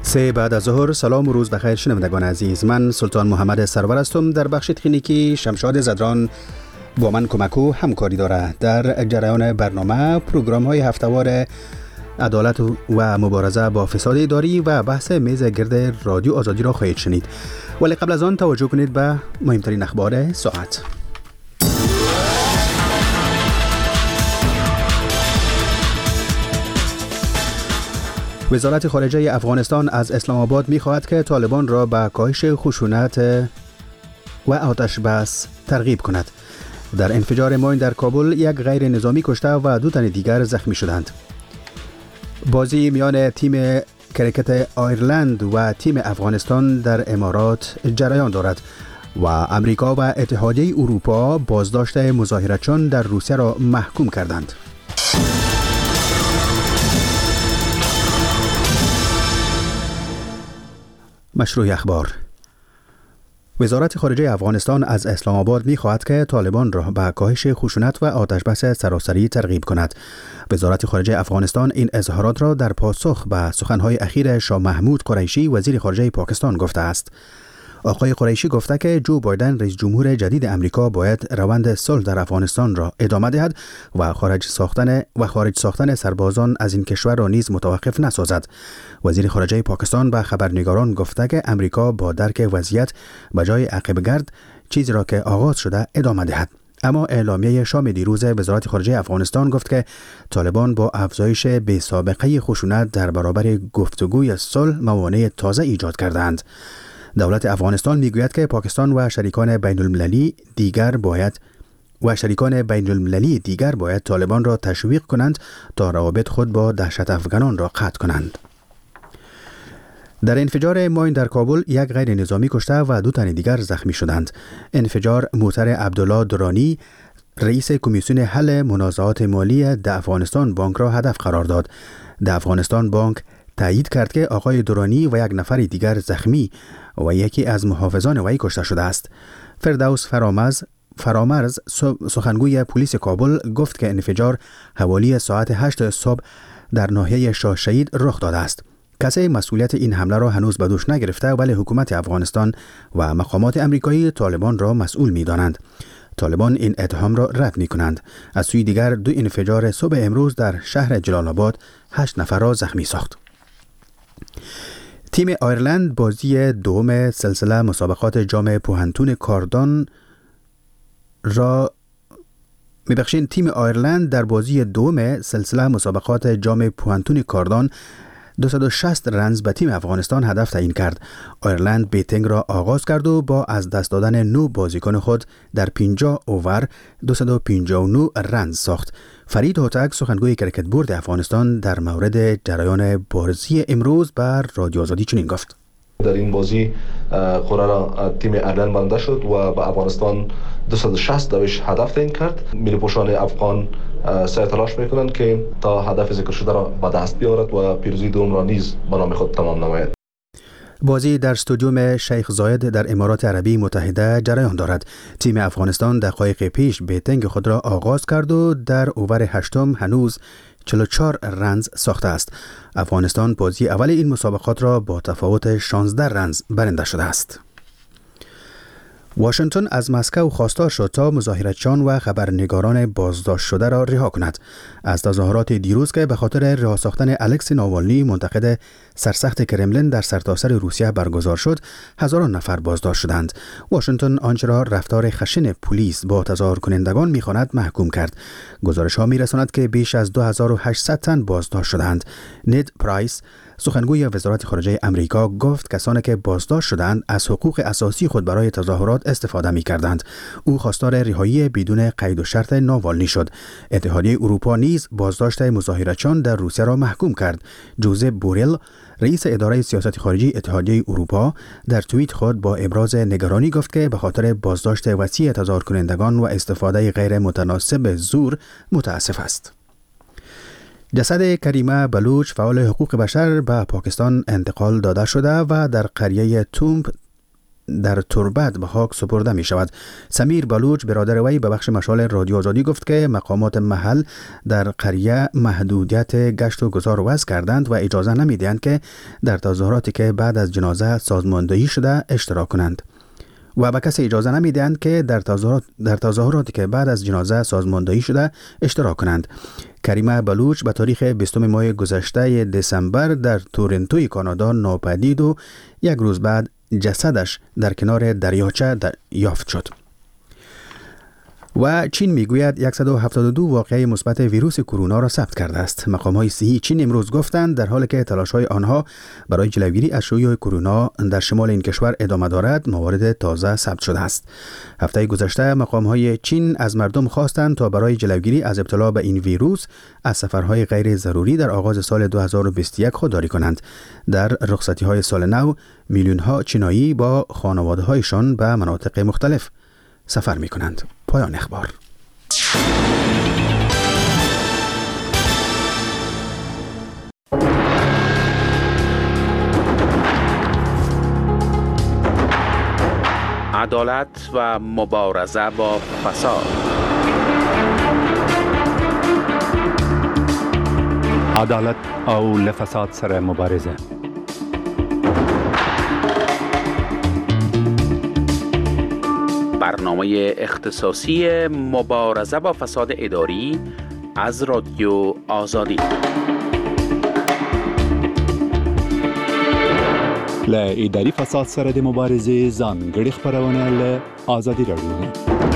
سه بعد از ظهر. سلام و روز بخیر شنوندگان عزیز. من سلطان محمد سرور هستم. در بخش تکنیکی شمشاد زدران با من کمک و همکاری داره. در جریان برنامه پروگرام های هفتهوار عدالت و مبارزه با فساد اداری و بحث میز گرد رادیو آزادی را خواهید شنید، ولی قبل از آن توجه کنید به مهمترین اخبار ساعت. وزارت خارجه افغانستان از اسلام آباد می‌خواهد که طالبان را به کاهش خشونت و آتش بس ترغیب کند. در انفجار ماین در کابل یک غیر نظامی کشته و 2 تن دیگر زخمی شدند. بازی میان تیم کرکت آیرلند و تیم افغانستان در امارات جریان دارد و امریکا و اتحادیه اروپا بازداشت مظاهرچیان در روسیه را محکوم کردند. مشروع اخبار. وزارت خارجه افغانستان از اسلام آباد می‌خواهد که طالبان را به کاهش خشونت و آتش بس سراسری ترغیب کند. وزارت خارجه افغانستان این اظهارات را در پاسخ به سخن‌های اخیر شاه محمود قریشی وزیر خارجه پاکستان گفته است. آقای قریشی گفته که جو بایدن رئیس جمهور جدید امریکا باید روند صلح در افغانستان را ادامه دهد و خارج ساختن سربازان از این کشور را نیز متوقف نسازد. وزیر خارجه پاکستان به خبرنگاران گفته که امریکا با درک وضعیت به جای عقب گرد چیزی را که آغاز شده ادامه دهد. اما اعلامیه شام دیروز وزارت خارجه افغانستان گفت که طالبان با افزایش بی‌سابقه خشونت در برابر گفتگوی صلح موانع تازه ایجاد کردند. دولت افغانستان میگوید که پاکستان و شریکان بین المللی دیگر باید طالبان را تشویق کنند تا روابط خود با دهشت افغانان را قطع کنند. در انفجار ماین در کابل یک غیر نظامی کشته و 2 تن دیگر زخمی شدند. انفجار موتر عبدالله درانی رئیس کمیسیون حل منازعات مالی د افغانستان بانک را هدف قرار داد. د افغانستان بانک تایید کرد که آقای درانی و 1 نفر دیگر زخمی و یکی از محافظان وی کشته شده است. فردوس فرامرز سخنگوی پلیس کابل گفت که انفجار حوالی ساعت 8 صبح در ناحیه شاه شهید رخ داده است. کسی مسئولیت این حمله را هنوز به دوش نگرفته، ولی حکومت افغانستان و مقامات امریکایی طالبان را مسئول می‌دانند. طالبان این اتهام را رد می‌کنند. از سوی دیگر 2 انفجار صبح امروز در شهر جلال آباد 8 نفر را زخمی ساخت. تیم آیرلند بازی دوم سلسله مسابقات جام پوهنتون کاردان تیم آیرلند در بازی دوم سلسله مسابقات جام پوهنتون کاردان 260 رنز به تیم افغانستان هدف تعیین کرد. آیرلند بیتینگ را آغاز کرد و با از دست دادن 9 بازیکن خود در 50 اوور 259 رنز ساخت. فرید هوتک سخنگوی کرکت بورد افغانستان در مورد جریان بازی امروز بر رادیو آزادی چنین گفت: در این بازی قرعه را تیم ایرلند برنده شد و به افغانستان 260 دوش هدف تعیین کرد. ملی پوشان افغان سعی تلاش میکنند که تا هدف ذکر شده را به دست بیارد و پیروزی دوم را نیز به نام خود تمام نماید. بازی در استادیوم شیخ زاید در امارات عربی متحده جریان دارد. تیم افغانستان دقایق پیش بیتینگ خود را آغاز کرد و در اوور 8 هنوز 44 رنز ساخته است. افغانستان بازی اول این مسابقات را با تفاوت 16 رنز برنده شده است. واشنگتن از مسکو خواستار شد تا مظاهرچیان و خبرنگاران بازداشت شده را رها کند. از تظاهرات دیروز که به خاطر رها ساختن الکسی ناوالنی منتقد سرسخت کرملین در سرتاسر روسیه برگزار شد، هزاران نفر بازداشت شدند. واشنگتن آنچه را رفتار خشن پلیس با تظاهر کنندگان می‌خواند محکوم کرد. گزارش‌ها می‌رساند که بیش از 2800 تن بازداشت شدند. نید پرایس سخنگوی وزارت خارجه امریکا گفت کسانی که بازداشت شدند از حقوق اساسی خود برای تظاهرات استفاده می‌کردند. او خواستار رهایی بدون قید و شرط ناوالنی شد. اتحادیه اروپا نیز بازداشت مظاهرچیان در روسیه را محکوم کرد. جوزپ بوریل رئیس اداره سیاست خارجی اتحادیه اروپا در توییت خود با ابراز نگرانی گفت که به خاطر بازداشت وسیع تظاهر کنندگان و استفاده غیر متناسب زور متاسف است. جسد کریمه بلوچ فعال حقوق بشر به پاکستان انتقال داده شده و در قریه تومب در تربت به خاک سپرده می شود. سمیر بلوچ برادر وی به بخش مشال رادیو آزادی گفت که مقامات محل در قریه محدودیت گشت و گذار وضع کردند و اجازه نمی دهند که در تظاهراتی که بعد از جنازه سازماندهی شده اشتراک کنند و به کسی اجازه نمی دهند که در تظاهراتی که بعد از جنازه سازماندهی شده اشتراک کنند. کریمه بلوچ به تاریخ 20 ماه گذشته دسامبر در تورنتوی کانادا ناپدید و یک روز بعد جسدش در کنار دریاچه یافت شد. و چین میگوید 172 واقعه مثبت ویروس کرونا را ثبت کرده است. مقام‌های صحی چین امروز گفتند در حالی که تلاش‌های آنها برای جلوگیری از شیوع کرونا در شمال این کشور ادامه دارد، موارد تازه ثبت شده است. هفته گذشته مقام‌های چین از مردم خواستند تا برای جلوگیری از ابتلا به این ویروس از سفرهای غیر ضروری در آغاز سال 2021 خودداری کنند. در رخصتی‌های سال نو میلیون‌ها چینایی با خانواده‌هایشان به مناطق مختلف سفر می‌کنند. پایان اخبار. عدالت و مبارزه با فساد. عدالت او لفساد سره مبارزه. برنامه اختصاصی مبارزه با فساد اداری از رادیو آزادی. له اداري فساد سره د مبارزې ځانګړي خبرونه له آزادی رادیو.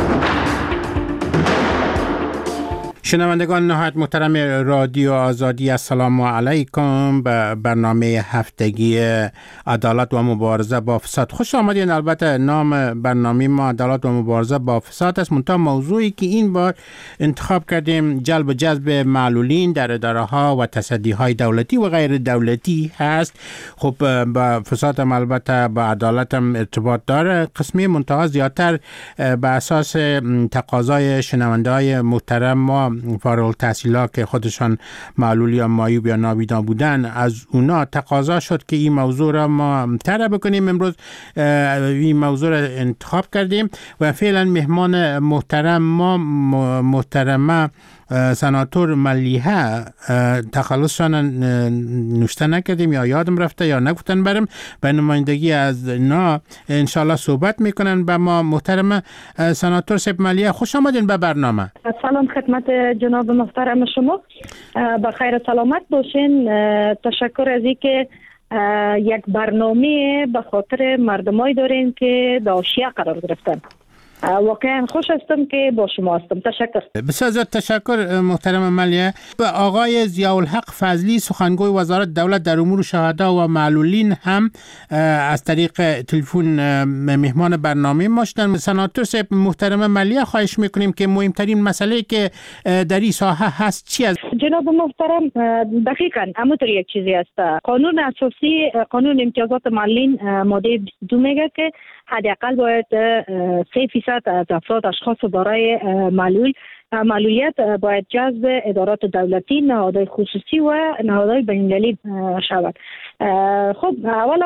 شنوندگان نهایت محترم رادیو آزادی، السلام علیکم به برنامه هفتگی عدالت و مبارزه با فساد خوش آمدین. البته نام برنامه ما عدالت و مبارزه با فساد است، منتها موضوعی که این بار انتخاب کردیم جلب و جذب معلولین در اداره ها و تصدی های دولتی و غیر دولتی هست. خب با فساد هم البته با عدالت هم ارتباط داره قسمی، منتها زیادتر به اساس تقاضای شنونده های محترم ما فارغ التحصیلات که خودشان معلول یا معیوب یا نابینا بودن، از اونا تقاضا شد که این موضوع را ما طرح بکنیم. امروز این موضوع را انتخاب کردیم و فعلا مهمان محترم ما محترمه سناتور ملیحه، تخلصشان نوشته نکردیم یا یادم رفته یا نگفتن برم، به نمایندگی از نا انشالله صحبت میکنن با ما. محترم سناتور سیب ملیحه، خوش آمدین به برنامه. سلام خدمت جناب محترم شما، بخیر سلامت باشین. تشکر از اینکه یک برنامه به خاطر مردمای دارین که داشیه قرار گرفتن. واقعا خوش هستم که با شما هستم. تشکر. بسیار زیاد تشکر محترم ملیحه. به آقای ضیاءالحق فضلی، سخنگوی وزارت دولت در امور شهدا و معلولین هم از طریق تلفن مهمان برنامه ما شدن. سناتور صاحب محترم ملیحه، خواهش میکنیم که مهمترین مسئله که در این ساحه هست چی است؟ جناب محترم، دقیقاً همونطور یک چیزی است. قانون اساسی، قانون امتیازات معلولین ماده 22 میگه که حداقل باید 3% از افراد اشخاص دارای معلولیت باید جذب ادارات دولتی، نهادهای خصوصی و نهادهای بین‌المللی شود. خب اولا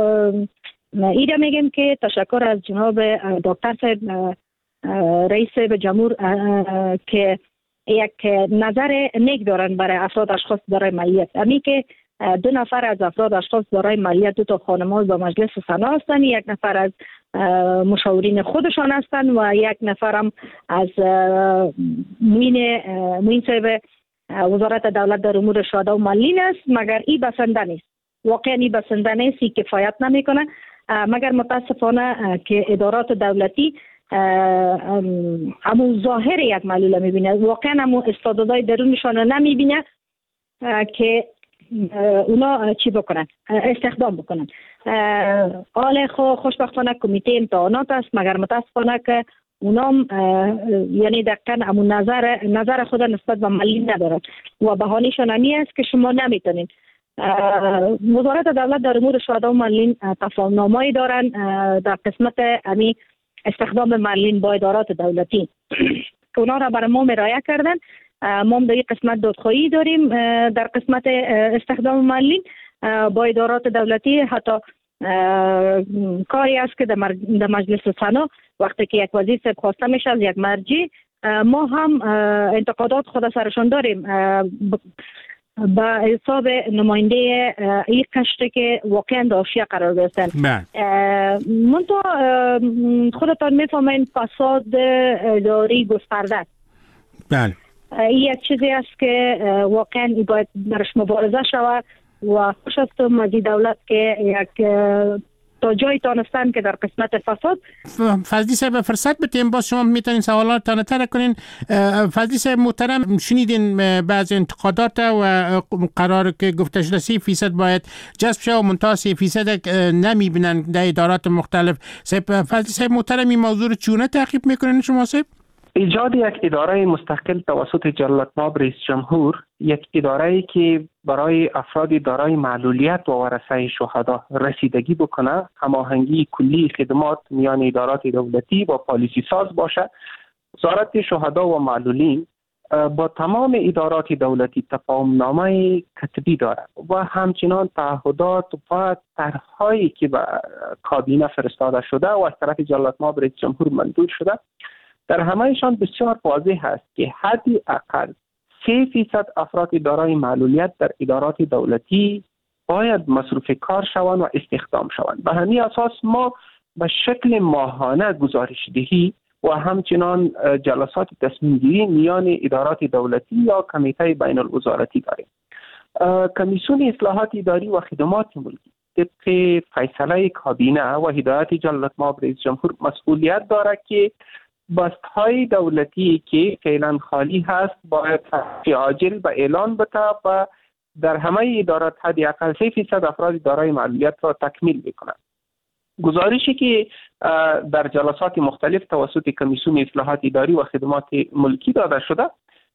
ایده میگم که تشکر از جناب دکتر صاحب رئیس جمهور که یک نظر نیک دارن برای افراد اشخاص دارای معلولیت. امی که 2 نفر از افراد اشخاص دارای معلولیت 2 تا خانم‌ها به مجلس سنا هستند، 1 نفر از مشاورین خودشان هستند و 1 نفر هم از معین صاحب وزارت دولت در امور شهدا و معلولین است. مگر این بسنده نیست، واقعا این بسنده نیست، این کفایت نمیکنه. مگر متاسفانه که ادارات دولتی همون ظاهر یک معلول میبینه، واقعا همون استعدادهای درونشان نمیبینه که اونا چی بکنن، استخدام بکنن. حال خوشبختانه کمیته امتحانات است، مگر متاسفانه که اونا یعنی دقیقا همون نظر خود نسبت به معلولین ندارن و بهانه‌شان همی است که شما نمیتونین. وزارت دولت در امور شهدا و معلولین تفاهم‌نامه‌ای دارن در قسمت امی استخدام معلولین با ادارات دولتی که اونا را برای ما مرایه کردن. ما در این قسمت دادخواهی داریم در قسمت استخدام معلولین با ادارات دولتی. حتی کاری است که در مجلس سنا وقتی که یک وزیر صاحب خواسته میشه از یک مرجع، ما هم انتقادات خود سرشان داریم به حساب نماینده این قشر که واقعا در آشیه قرار گرفتن. منتها خودتان میفهمین فساد اداری گسترده. بله. این یک چیزی است که واقعا باید برش مبارزه شود و خوش استم از دولت که یک تا جایی تانستن که در قسمت فساد. فضلی صاحب فرصت بتیم باز شما میتونین سوالات تر کنین. فضلی صاحب محترم، شنیدین بعض انتقادات و قرار که گفته شده 3% باید جذب شه و منتها 3% نمیبینن در ادارات مختلف. فضلی صاحب محترم، این موضوع رو چونه تعقیب میکنین شما صاحب؟ ایجاد یک اداره مستقل توسط جلالتمآب رئیس جمهور، یک اداره‌ای که برای افراد دارای معلولیت و ورثه شهدا رسیدگی بکنه، هماهنگی کلی خدمات میان ادارات دولتی با پالیسی ساز باشه، وزارت شهدا و معلولین با تمام ادارات دولتی تفاهم‌نامه کتبی دارد و همچنان تعهدات و طرح‌هایی که به کابینه فرستاده شده و از طرف جلالتمآب رئیس جمهور منظور شده، در همهشان بسیار واضح است که حدی اقل 3% افراد دارای معلولیت در ادارات دولتی باید مصروف کار شوند و استخدام شوند. به همین اساس ما به شکل ماهانه گزارش دهی و همچنان جلسات تصمیم گیری میان ادارات دولتی یا کمیته بین الوزارتی داریم. کمیسیون اصلاحات اداری و خدمات ملکی طبق فیصله کابینه و هدایت جلالتمآب رئیس جمهور مسئولیت دارد که بست‌های دولتی که فعلا خالی هست باید عاجل به اعلان بده و در همه ادارات حداقل 3% افراد دارای معلولیت را تکمیل بکنند. گزارشی که در جلسات مختلف توسط کمیسیون اصلاحات اداری و خدمات ملکی داده شده،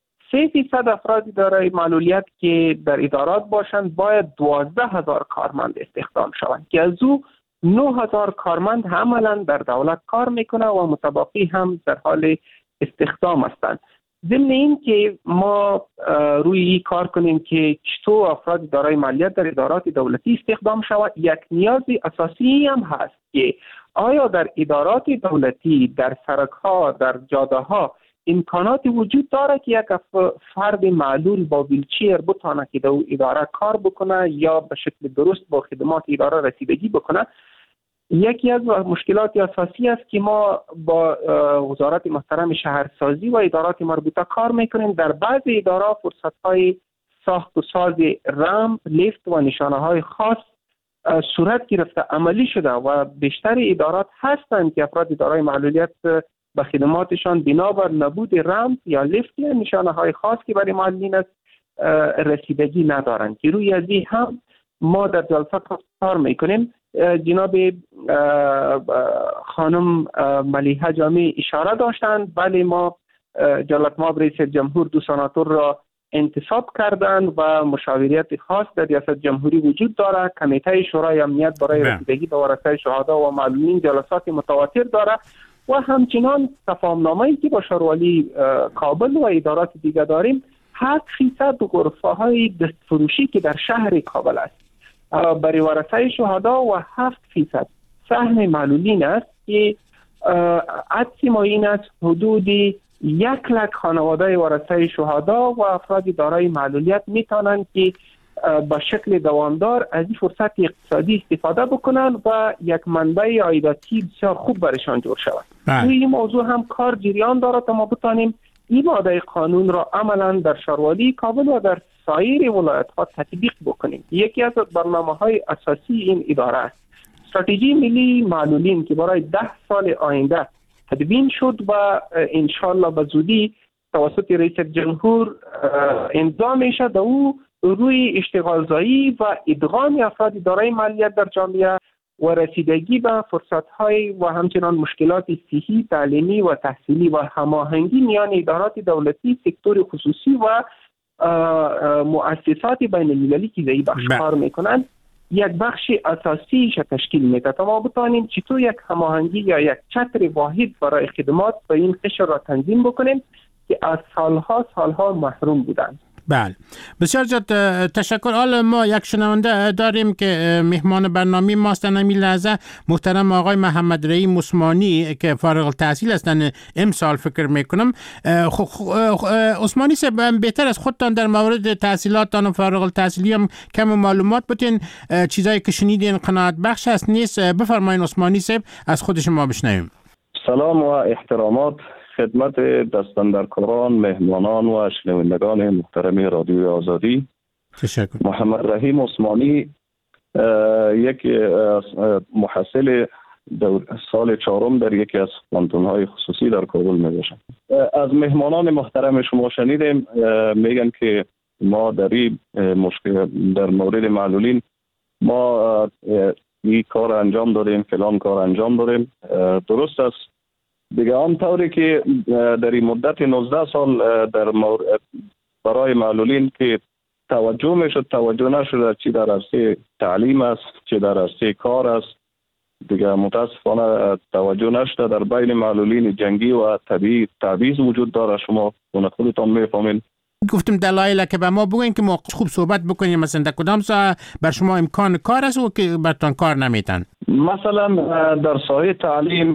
3% افراد دارای معلولیت که در ادارات باشند باید 12,000 کارمند استخدام شوند که از او 9,000 کارمند عملا در دولت کار میکنه و متبقی هم در حال استخدام هستند. ضمن این که ما روی کار کنیم که چطور افراد دارای معلولیت در ادارات دولتی استخدام شود، یک نیاز اساسی هم هست که آیا در ادارات دولتی، در سرک‌ها، در جاده‌ها امکانات وجود داره که یک فرد معلول با ویلچیر بتونه که در اداره کار بکنه یا به شکل درست با خدمات اداره رسیدگی بکنه. یکی از مشکلات اساسی است که ما با وزارت محترم شهرسازی و ادارات مربوطه کار میکنیم. در بعض ادارات فرصت‌های ساخت و ساز رمپ، لیفت و نشانه‌های خاص صورت گرفته، عملی شده و بیشتر ادارات هستند که افراد دارای معلولیت به خدماتشان بنابر نبود رمپ یا لیفت یا نشانه‌های خاص که برای معلولین است رسیدگی ندارند که روی از این هم ما در جلسات کار میکنیم. جناب خانم ملیحه جامی اشاره داشتند، بله ما جلالتمآب رئیس جمهور 2 سناتور را انتصاب کردند و مشاوریت خاص در ریاست جمهوری وجود دارد. کمیته شورای امنیت برای رسیدگی به ورثه شهدا و معلولین جلسات متواتر دارد و همچنان تفاهم‌نامه‌ای که با شاروالی کابل و ادارات دیگر داریم 7% غرفه‌های دستفروشی که در شهر کابل است برای ورثه شهدا و 7% سهم معلولین است که عدس ما این است حدود 100,000 خانواده ورثه شهدا و افراد دارای معلولیت میتونند که با شکل دوامدار از این فرصت اقتصادی استفاده بکنن و یک منبع عایداتی بسیار خوب برشان جور شود. روی این موضوع هم کار جریان دارد تا ما بتانیم این ماده قانون را عملا در شاروالی کابل و در سایر ولایت ها تطبیق بکنیم. یکی از برنامه‌های اساسی این اداره است استراتژی ملی معلولین که برای 10 سال آینده تدوین شد و انشالله به زودی توسط رئیس جمهور امضا میشه. در او روی اشتغالزایی و ادغام افراد دارای معلولیت در جامعه و رسیدگی به فرصت‌های و همچنان مشکلات صحی، تعلیمی و تحصیلی و هماهنگی میان ادارات دولتی، سکتور خصوصی و مؤسسات بین المللی که زیر بخش کار میکنند یک بخش اساسیش تشکیل میده تا ما بتانیم چطور یک هماهنگی یا یک چتر واحد برای خدمات به این قشر را تنظیم بکنیم که از سالها محروم بودند. بله، بسیار زیاد تشکر. حالا ما یک شنونده داریم که مهمان برنامه ما هستند همین لحظه، محترم آقای محمد رحیم عثمانی که فارغ التحصیل هستند امسال فکر میکنم. عثمانی صاحب، بهتر از خودتان در مورد تحصیلاتتان و فارغ التحصیلی هم کم معلومات بتین، چیزایی که شنیدین قناعت بخش است نیست؟ بفرمایید عثمانی صاحب، از خود شما بشنویم. سلام و احترامات خدمت دستاندرکاران، مهمانان و شنوندگان محترم رادیوی آزادی. تشکر. محمد رحیم عثمانی یک محصل سال 4 در یکی از پانتون‌های خصوصی در کابل میباشم. از مهمانان محترم شما شنیدیم میگن که ما در مورد معلولین ما این کار انجام دادیم، فلان کار انجام دادیم. درست است دیگه. آن طوری که در این مدت 19 سال برای معلولین که توجه میشد، توجه نشد، چی در عرصه تعلیم است، چی در عرصه کار است، دیگه متاسفانه توجه نشد. در بین معلولین جنگی و طبیعی تعویض وجود داره، شما خودتان میفهمین. گفتم دلایل که به ما بگوین که ما خوب صحبت بکنیم، مثلا در کدام ساحه بر شما امکان کار است و که برتان کار نمیتن؟ مثلا در ساحه تعلیم،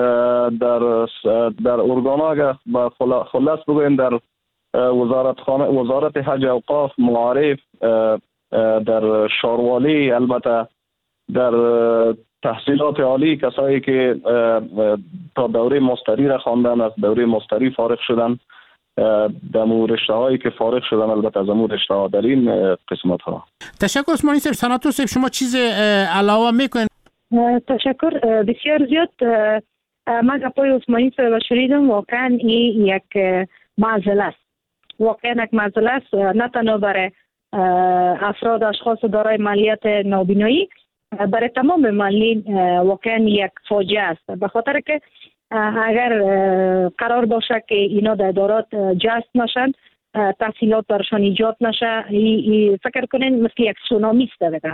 در ارگان‌ها با خلاص بگویم در وزارت حج اوقاف، معارف، در شاروالی، البته در تحصیلات عالی کسایی که تا دوره ماستری را خواندن، از دوره ماستری فارغ شدن، در رشته هایی که فارغ شدن، البته از امور رشته ها در این قسمت ها. تشکر عثمانی صاحب. سناتور صاحب، شما چیز علاوه میکنین؟ تشکر بسیار زیاد. من گپای عثمانی صاحب شنیدم، واقعا این یک معضله است. واقعا یک معضله است، نه تنها برای افراد اشخاص دارای معلولیت نابینایی، برای تمام معلولین واقعا یک فاجعه است. به خاطر که اگر قرار باشه که اینا در ادارات جذب نشن، تحصیلات برشان ایجاد نشه، فکر کنین مثل یک سونامی است دیگه.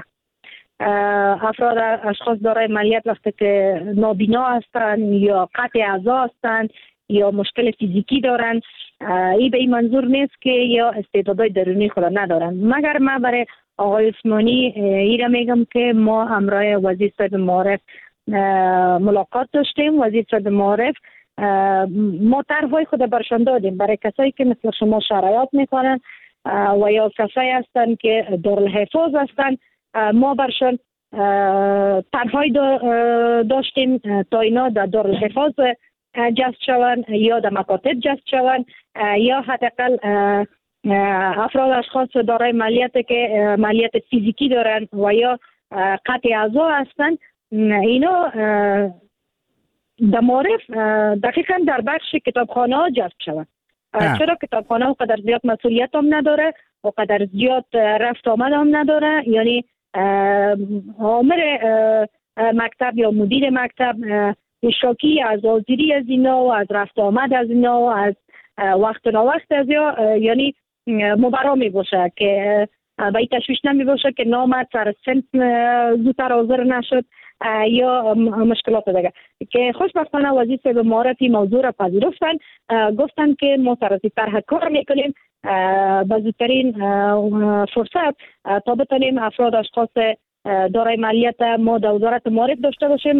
افراد اشخاص دارای معلولیت وقتی که نابینا هستند یا قطع اعضا هستند یا مشکل فیزیکی دارن، این به این منظور نیست که یا استعدادهای درونی خود ندارن. مگر من برای آقای عثمانی ایره میگم که ما همراه وزیر صاحب معارف ملاقات داشتیم. وزیر صاحب معارف ما طرح‌های خود برشان دادیم برای کسایی که مثل شما شرایط میکنن و یا کسایی هستن که دارالحفاظ هستن. ما برشان طرح‌های داشتیم تا اینا در دارالحفاظ جذب شوند یا در مکاتب جذب شوند، یا حداقل افراد اشخاص دارای معلولیت که معلولیت فیزیکی دارن و یا قطع اعضا هستند، اینا در معارف دقیقا در بخش کتابخانه ها جذب شوند. چرا کتابخانه ها قدر زیاد مسئولیت هم نداره و قدر زیاد رفت آمد هم نداره، یعنی آمر مکتب یا مدیر مکتب شاکی از حاضری از اینا و از رفت آمد از اینا و از وقت نوقت از یعنی مبرا می باشه که به این تشویش نمی باشه که نامد سر سنت زودتر حاضر نشد یا مشکلات دیگه. که خوشبختانه وزیر صاحب معارفی موضوع را پذیرفتن، گفتن که ما سر از طرح کار میکنیم به زودترین فرصت تا بتونیم افراد اشخاص دارای معلولیت ما در وزارت معارف داشته باشیم،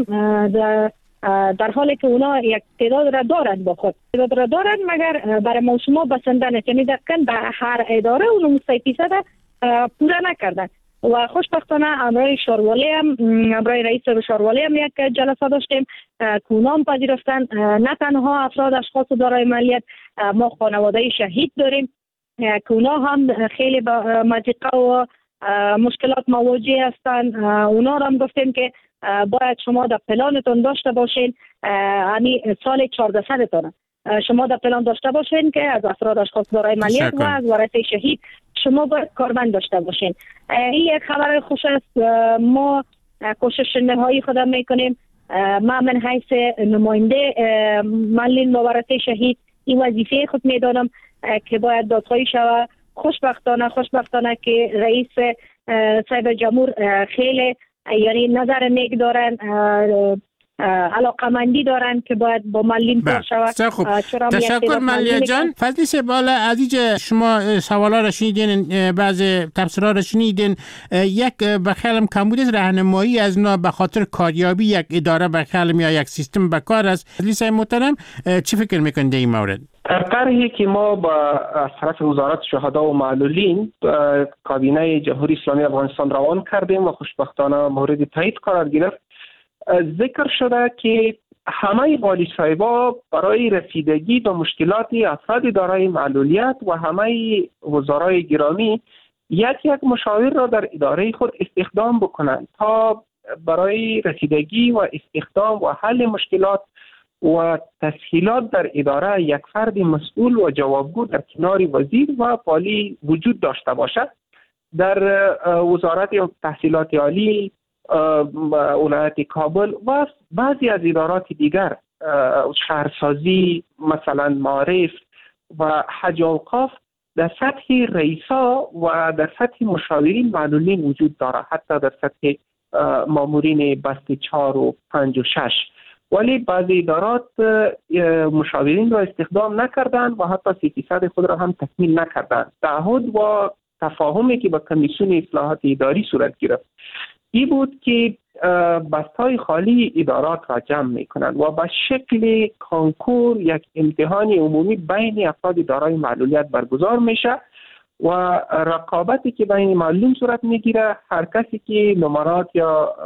در حالی که اونا یک تعداد را دارند با خود تعداد را دارند، مگر برای ما شما بسنده نیست، یعنی دقیقاً به هر اداره اونو 100% پورا نکردن. و خوشبختانه همراه شاروالی هم همراه رئیس شاروالی هم یک جلسه داشتیم که اونا هم پذیرفتن. نه تنها افراد اشخاص دارای معلولیت، ما خانواده شهید داریم که اونا هم خیلی با مضیقه و مشکلات مواجه هستند. اونا هم گفتیم که باید شما در پلانتون داشته باشین، یعنی سال 1400 تون شما در پلان داشته باشین که از افراد اشخاص دارای معلولیت و از ورثه شهید شما باید کارمند داشته باشین. این یک خبر خوش است. ما کوشش نهایی خودم میکنیم. من حیث نماینده معلولین و ورثه شهید این وظیفه خود میدانم که باید دادخواهی شود. خوشبختانه که رئیس صاحب جمهور خیلی یعنی نظر نیک دارن، علاقمندی دارن که باید با معلم کار شود. تشکر ملیه جان. فضلی سباله عزیز، شما سوالا را شنیدین، بعض تفسیرها را شنیدین. یک بخیالم کمبود از راهنمایی از نا به خاطر کاریابی یک اداره بخیالم یا یک سیستم بکار است. فضلی صاحب محترم چی فکر میکنید در این مورد؟ در طرحی که ما با از طرف وزارت شهدا و معلولین کابینه جمهوری اسلامی افغانستان روان کردیم و خوشبختانه مورد تایید قرار گرفت، ذکر شده که همه والی صاحبا برای رسیدگی به مشکلات افراد دارای معلولیت و همه وزرای گرامی یک مشاور را در اداره خود استخدام بکنند تا برای رسیدگی و استخدام و حل مشکلات و تسهیلات در اداره یک فرد مسئول و جوابگو در کنار وزیر و والی وجود داشته باشد. در وزارت تحصیلات عالی، ولایت کابل و بعضی از ادارات دیگر، شهرسازی، مثلا معارف و حج و اوقاف، در سطح رئیسا و در سطح مشاورین معلولین وجود دارد، حتی در سطح مامورین بست 4 و 5 و 6. ولی بعضی ادارات مشاورین را استخدام نکردند و حتی 3% خود را هم تکمیل نکردند. تعهد و تفاهمی که با کمیسیون اصلاحات اداری صورت گرفت این بود که بستهای خالی ادارات را جمع میکنند و به شکل کنکور یک امتحان عمومی بین افراد دارای معلولیت برگزار میشه و رقابتی که بین معلوم صورت میگیره، هر کسی که نمرات یا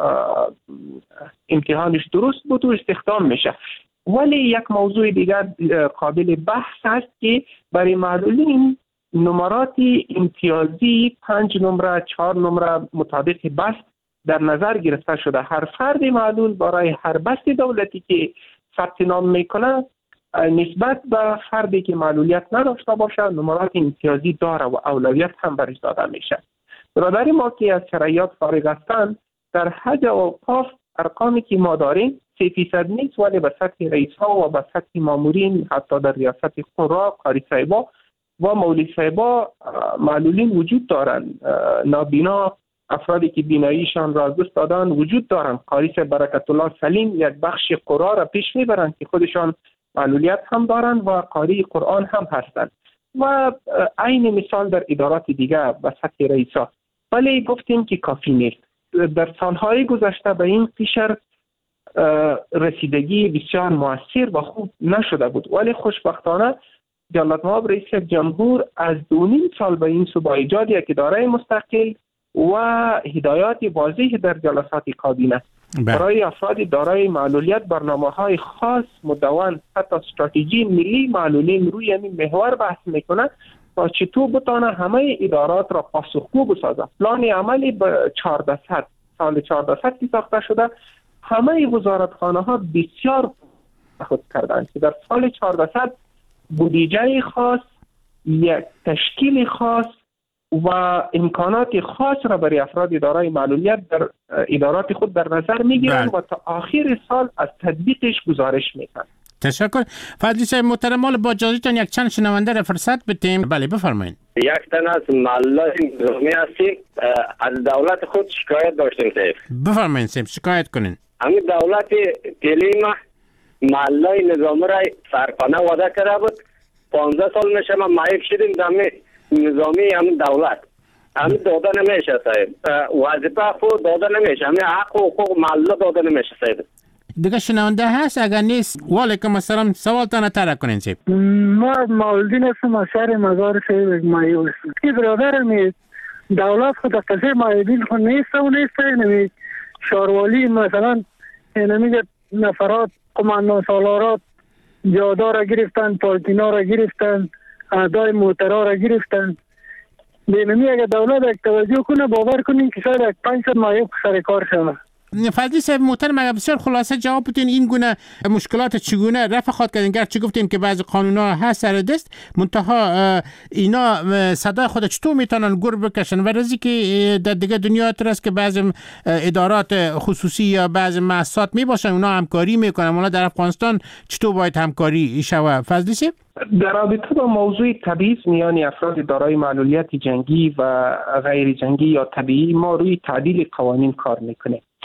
امتحانش درست بود و استخدام میشه. ولی یک موضوع دیگر قابل بحث است که برای معلولین نمرات امتیازی 5 نمره 4 نمره مطابق بست در نظر گرفته شده. هر فرد معلول برای هر بست دولتی که ثبت نام میکنه نسبت به فردی که معلولیت نداشته باشه نمرات امتیازی داره و اولویت هم برش داده میشه. برادر ما که از شرعیات فارغ هستند، در حج و اوقاف ارقامی که ما داریم 3% نیست، ولی به سطح رئیس ها و به سطح مامورین، حتی در ریاست قرا، قاری صاحبا و مولی صاحبا معلولین وجود دارند. نابینا، افرادی که بیناییشان را از دست دادن وجود دارند. قاری صاحب برکت الله سلیم یک بخش قرا را پیش میبرند که خودشان معلولیت هم دارند و قاری قرآن هم هستند و عین مثال در ادارات دیگر به سطح رئیسا. ولی گفتیم که کافی نیست. در سالهای گذشته به این قشر رسیدگی بسیار مؤثر و خوب نشده بود، ولی خوشبختانه جلالت مآب رئیس جمهور از 2.5 سال به این سو با ایجاد یک اداره مستقل و هدایات واضح در جلسات کابینه برای افراد دارای معلولیت برنامه‌های خاص مدون، حتی استراتژی ملی معلولین روی این محور بحث میکنه تا چطور بتونه همه ادارات را پاسخگو بسازه. پلان عملی به 1400 سال 1400 که ساخته شده، همه وزارتخانه ها بسیار خود کردند که در سال 1400 بودجه خاص، یک تشکیل خاص و امکانات خاص را برای افراد دارای معلولیت در ادارات خود در نظر میگیرند و تا آخر سال از تطبیقش گزارش میکنند. تشکر. فضلی صاحب محترم، مال با اجازهتون یک چند شنونده را فرصت بدیم. بله بفرمایید. یک تن از معلولان نظامی هستیم، از دولت خود شکایت داشتیم صاحب. بفرمایید صاحب، شکایت کنین. همین دولت تلیم معلولان نظامی را سرخانه وعده کرده بود. 15 سال میشه ما معیب شدیم در نظامی همین دولت. همین داده نمیشه صاحب. وظیفه خود داده نمیشه. همین حق و حقوق معلول داده نمیشه صاحب. دیگه شنونده هست؟ اگر نیست و علیکم السلام، سوالتان طرح کنین صاحب. ما مولدین هستم از شهر مزار صاحب مایو هستم. این برادرم دولت خود قصه مایبین خود نیست و نیست. نمی شاروالی مثلا نمیگه نفرات قماندان سالارات جادا را گرفتن، پارکینا را گرفتن، اعدای موترها را گرفتن. نمی اگر دولت یک توجه کنه باور کنین که شاید 500 مایب سر کار شده. فضلی صاحب محترم، اگر بسیار خلاصه جواب بدین این گونه مشکلات چگونه رفع خواهد کرد؟ گرچه گفتین که بعضی قانون‌ها هست سر دست، منتها اینا صدای خود چطور میتونن گور بکشن؟ و رازی که در دیگه دنیا است که بعضی ادارات خصوصی یا بعضی مؤسسات میباشن اونا همکاری میکنن، اونا در افغانستان چطور باید همکاری شود؟ فضلی صاحب در رابطه با موضوع تبعیض میان افراد دارای معلولیت جنگی و غیر جنگی یا طبیعی، ما روی تعدیل قوانین کار میکنیم.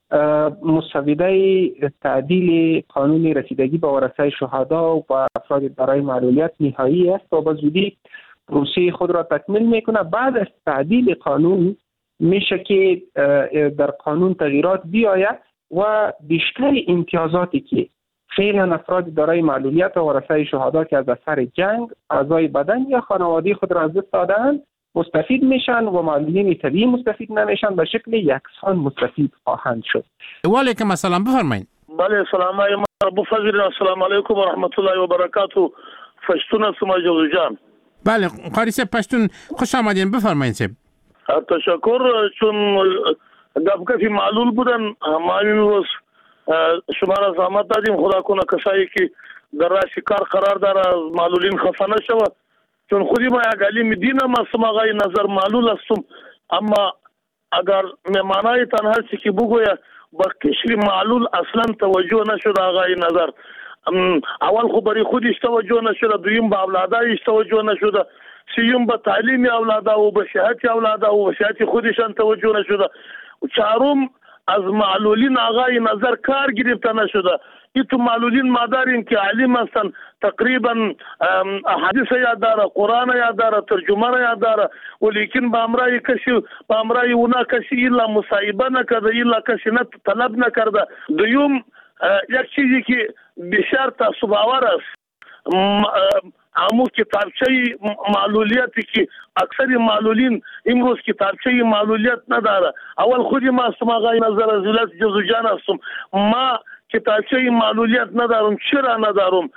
مسوده تعدیل قانون رسیدگی به ورثه شهدا و افراد دارای معلولیت نهایی است و به زودی پروسه خود را تکمیل میکنه. بعد از تعدیل قانون میشه که در قانون تغییرات بیاید و بیشتر امتیازاتی که فعلا افراد دارای معلولیت و ورثه شهدا که از اثر جنگ اعضای بدن یا خانواده خود را از دست دادند مستفید میشن و معلولین طبیعی مستفید نمیشن، به شکل یکسان مستفید خواهند شد. وعلیکم السلام، بفرمایید. بله سلام علیکم ابو فضل، السلام علیکم و رحمت الله و برکاته. پشتون هستم جوزو جان. بله قاری صاحب پشتون خوش آمدین، بفرمایید صاحب. تشکر. چون گفتی معلول بودن ما امروز شما را زحمت دادیم، خدا کنه کسایی که در راه کار قرار داره معلولین خفه نشوه، چون خودی ما یک علیم دینم هستم آقای نظر معلول هستم، اما اگر مهمانای تنها هستی که بگویه با کشور معلول اصلا توجه نشده آقای نظر. اول خو برای خودش توجه نشده، دویم به اولادایش توجه نشده، سیوم به تعلیم اولادا و به صحت اولادا و به صحت خودشان توجه نشده، چهارم از معلولین آقای نظر کار گرفته نشده. این تو معلولین ما داریم که علیم هستن، تقریبا احادیث یاد داره، قرآن یاد داره، ترجمه یاد داره، ولیکن به امرای اونا کسی الا مصاحبه نکرده، الا کسی طلب نکرده. دوم یک چیزی که بسیار تعصب آور است، امو کتابچه معلولیتی که اکثر معلولین امروز کتابچه معلولیت نداره. اول خودی ما هستم آقای نظر از ولایت جوزو جان هستم، ما کتابچه معلولیت ندارم. چرا ندارم؟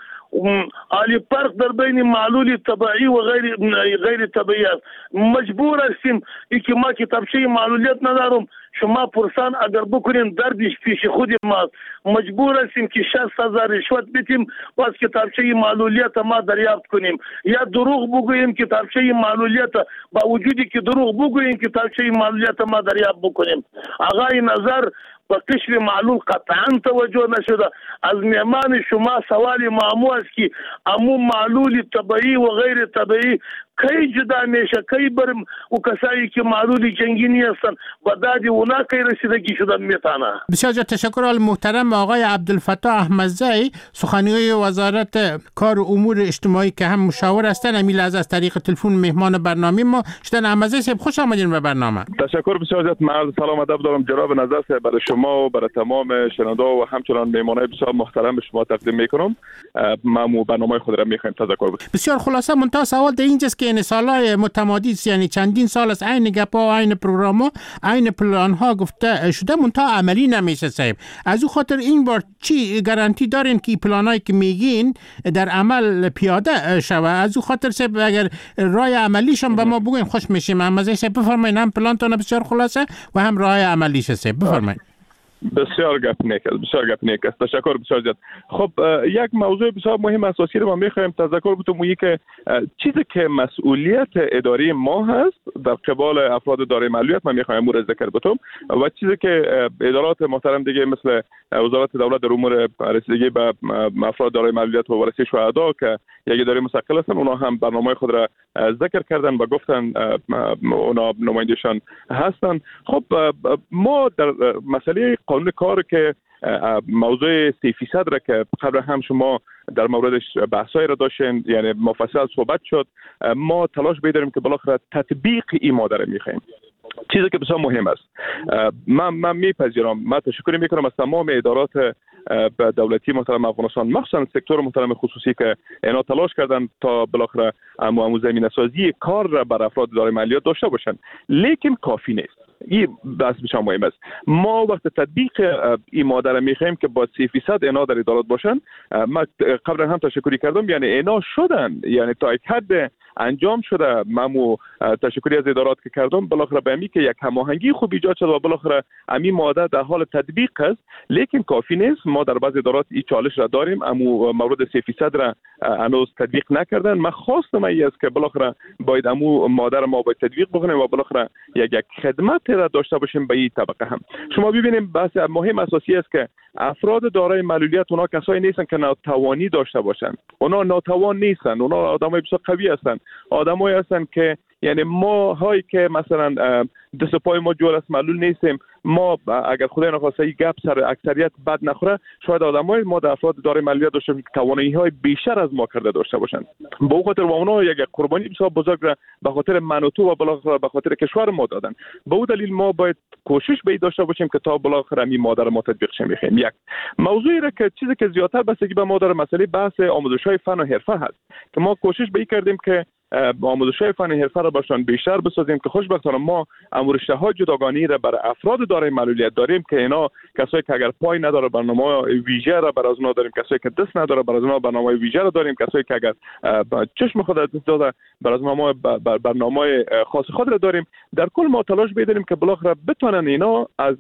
عالی فرق در بین معلول طبیعی و غیر طبیعی است. مجبور هستیم که ما کتابچه معلولیت ندارم. شما پرسان اگر بکنین دردش پیش خود ما، مجبور هستیم که 60,000 رشوت بدیم باز کتابچه معلولیت ما دریافت کنیم، یا دروغ بگوییم کتابچه معلولیت، با وجودی که دروغ بگوییم کتابچه معلولیت ما دریافت بکنیم. آقای نظر با کشف معلول قطعا توجه نشده. از مهمان شما سوال معمول است که امو معلول طبیعی و غیر طبیعی کی جدا میشه، کی برم و کسایی که معلول جنگینی هستن با دادی اونا کی رسیدگی شدن میتونه. بسیار تشکر al محترم آقای عبدالفتاح احمدزی، سخنگوی وزارت کار و امور اجتماعی که هم مشاور هستن. امیل از طریق تلفن مهمان برنامه ما شدن. احمدزی صاحب خوش آمدین به برنامه. تشکر بسیار زیاد. من سلام ادب دارم جناب نظر صاحب برای شما و برای تمام شنونده و همچنان مهمانای بسیار محترم به شما تقدیم میکنم. ما برنامه خود را میخوایم تذکر بدیم. بسیار خلاصه منتها سوال در اینجاست که این سالهای متمادی یعنی چندین سال است عین گپا و عین پروگرام عین پلان ها گفته شده منتها عملی نمیشه صاحب. از او خاطر این بار چی گارانتی دارین که پلانایی که میگین در عمل پیاده شوه؟ از او خاطر صاحب اگر راه عملیشون به ما بگین خوش میشیم. اما صاحب بفرمایید، هم پلانتون بسیار خلاصه و هم راه عملیش صاحب بفرمایید. بسیار گپ نیک است. تشکر بسیار زیاد. خب یک موضوع بسیار مهم اساسی رو ما میخوایم تذکر بدیم، میگه که چیزی که مسئولیت اداری ما هست در قبال افراد دارای معلولیت ما میخوایم امور ذکر بدم و چیزی که ادارات محترم دیگه مثل وزارت دولت در امور رسیدگی به افراد دارای معلولیت و ورثه شهدا که یک اداره مستقل هستن، اونا هم برنامه خود را ذکر کردن و گفتن اونا نمایندشان هستن. خب ما در مسئله قانون کار که موضوع 3% را که قبل هم شما در موردش بحثایی را داشتین، یعنی مفصل صحبت شد، ما تلاش بیداریم که بالاخره تطبیق این ماده را میخوایم، چیزی که بسیار مهم است. من میپذیرم، من تشکر میکنم از تمام ادارات دولتی محترم افغانستان، مخصوصا سکتور محترم خصوصی که اینا تلاش کردن تا بالاخره زمینه سازی کار را بر افراد دارای معلولیت داشته باشند، لیکن کافی نیست. این بحث بسیار مهم است. ما وقت تطبیق این ماده را میخوایم که با 3% اینا در ادارات باشن. ما قبلا هم تشکری کردم، یعنی اینا شدن، یعنی تا یک حد انجام شده. من تشکری از ادارات که کردم بالاخره به امی که یک هماهنگی خوب ایجاد شد و بالاخره امی ماده در حال تطبیق است، لیکن کافی نیست. ما در بعض ادارات این چالش را داریم، امو مورد 3% را هنوز تطبیق نکردن. من خواستم این است که بالاخره باید امو ماده را ما باید تطبیق بکنیم و بالاخره یک خدمت را داشته باشیم به این طبقه هم. شما ببینیم بحث مهم اساسی است که افراد دارای معلولیت اونا کسایی نیستن که ناتوانی داشته باشن، اونا ناتوان نیستن، اونا آدمای بسیار قوی هستن، آدمایی هستن که یعنی ما هایی که مثلا دست پای ما جور است معلول نیستیم، ما اگر خدای نخواسته این گپ سر اکثریت بد نخوره، شاید آدمای ما در افراد دارای معلولیت داشته که توانایی های بیشتر از ما کرده داشته باشند. به اون خاطر اونا یک قربانی بسیار بزرگ را به خاطر من و تو و بالاخره به خاطر کشور ما دادن. به اون دلیل ما باید کوشش به داشته باشیم که تا بالاخره می مادر ما تطبیق شیم. یک موضوعی را که چیزی که زیادتر بستگی به ما داره مسئله بحث آموزش‌های فن و حرفه هست که ما کوشش به کردیم که آموزش‌های فن و حرفه را باشون بیشتر بسازیم که خوشبختانه ما رشته‌های جداگانه را برای افراد دارای معلولیت داریم که اینا کسایی که اگر پای نداره برنامه ویژه را برای اونها داریم، کسایی که دست نداره برای اونها برنامه ویژه را داریم، کسایی که اگر چشم خود دست داده برای اونها برنامه خاص خود را داریم. در کل ما تلاش می‌کنیم که بالاخره بتونن اینا از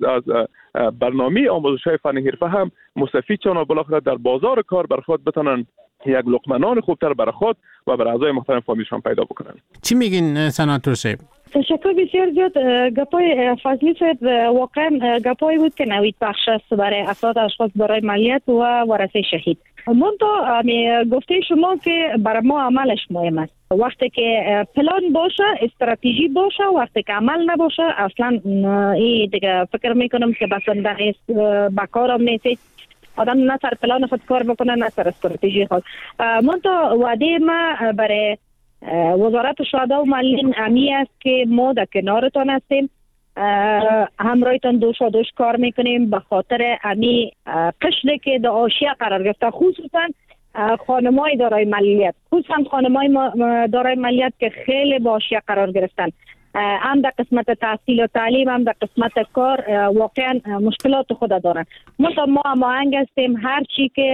برنامه آموزش‌های فن و حرفه هم مستفید شون و بالاخره در بازار کار بر خود بتونن یک لقمه نان خوبتر برای خود و برای اعضای محترم فامیلشان پیدا بکنن. چی میگین سناتور صاحب؟ تشکر بسیار زیاد. گپای فضلی صاحب واقعا گپایی بود که نوید بخش است برای افراد اشخاص برای مالیات و ورثه شهید. منتها گفته شما که برای ما عملش مهم است. وقتی که پلان باشه، استراتژی باشه، وقتی که عمل نباشه اصلا این دیگه فکر میکنم که بسنده است، بکارم نیست. آدم نه سر پلان خود کار بکنه نه سر استراتژی خود. منتها وعده ما برای وزارت شهدا و معلولین امی است که ما در کنارتان هستیم، همراهتان دوش و دوش کار میکنیم به خاطر امی قشری که در حاشیه قرار گرفته، خصوصا خانمای دارای معلولیت، خصوصا خانمای دارای معلولیت که خیلی با حاشیه قرار گرفتن، هم در قسمت تحصیل و تعلیم هم در قسمت کار واقعا مشکلات خود دارن. ما هماهنگ هستیم، هر چی که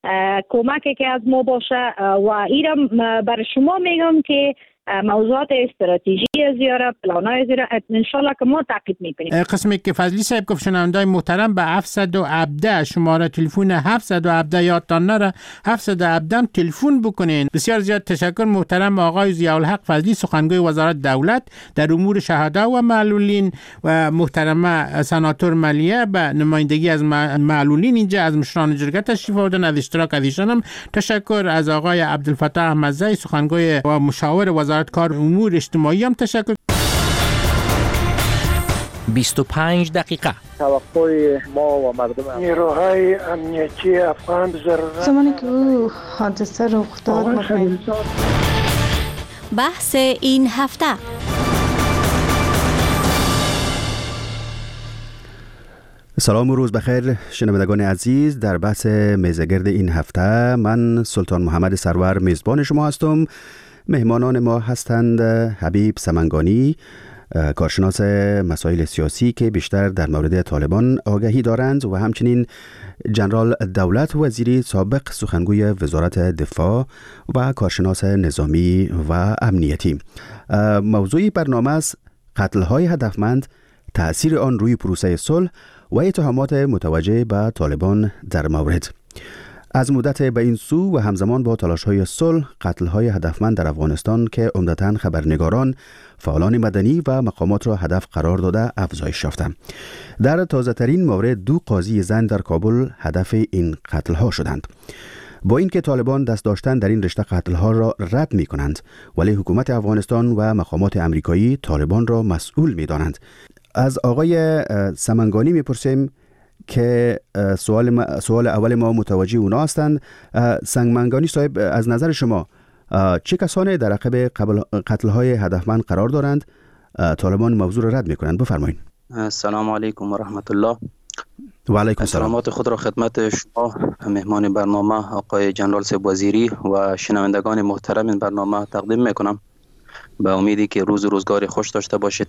کمکی که از ما باشه و ایرم برای شما میگم که موضوعات استراتژی زیاره، پلانای زیاره انشالله که ما تعقیب میکنیم. قسمی که فضلی صاحب گفت شنوندای محترم به 717 شماره تلفن 717 یادتان نره 717 تلفن بکنین. بسیار زیاد تشکر محترم آقای ضیاءالحق فضلی سخنگوی وزارت دولت در امور شهدا و معلولین و محترمه سناتور ملیه به نمایندگی از معلولین اینجا از مشران جرگه تشریف آوردن. از اشتراک از ایشانم تشکر. از آقای عبدالفتاح احمدزی سخنگوی و مشاور وزارت کار امور اجتماعی هم تشکر. 25 دقیقه توقع ما و مردم نیروهای امنیتی افغان ضرورت زمانی که او حادثه رخ داد بحث این هفته. سلام و روز بخیر شنوندگان عزیز. در بحث میزگرد این هفته من سلطان محمد سرور میزبان شما هستم. مهمانان ما هستند حبیب سمنگانی، کارشناس مسائل سیاسی که بیشتر در مورد طالبان آگاهی دارند، و همچنین جنرال دولت وزیری سابق سخنگوی وزارت دفاع و کارشناس نظامی و امنیتی. موضوع برنامه است قتل‌های هدفمند، تأثیر آن روی پروسه صلح و اتهامات متوجه به طالبان در مورد. از مدت به این سو و همزمان با تلاش‌های صلح، قتل‌های هدفمند در افغانستان که عمدتاً خبرنگاران، فعالان مدنی و مقامات را هدف قرار داده افزایش یافته. در تازه‌ترین مورد 2 قاضی زن در کابل هدف این قتل‌ها شدند. با اینکه طالبان دست داشتن در این رشته قتل‌ها را رد می‌کنند، ولی حکومت افغانستان و مقامات آمریکایی طالبان را مسئول می‌دانند. از آقای سمنگانی می‌پرسیم که سوال اول ما متوجه اونا هستند. سمنگانی صاحب، از نظر شما چه کسانی در عقب قتل‌های هدفمند قرار دارند؟ طالبان موضوع را رد می‌کنند. بفرمایید. السلام علیکم و رحمت الله. و علیکم السلام. سلامات خود را خدمت شما مهمان برنامه آقای جنرال صاحب وزیری و شنوندگان محترم این برنامه تقدیم میکنم. به امیدی که روزگار خوش داشته باشید.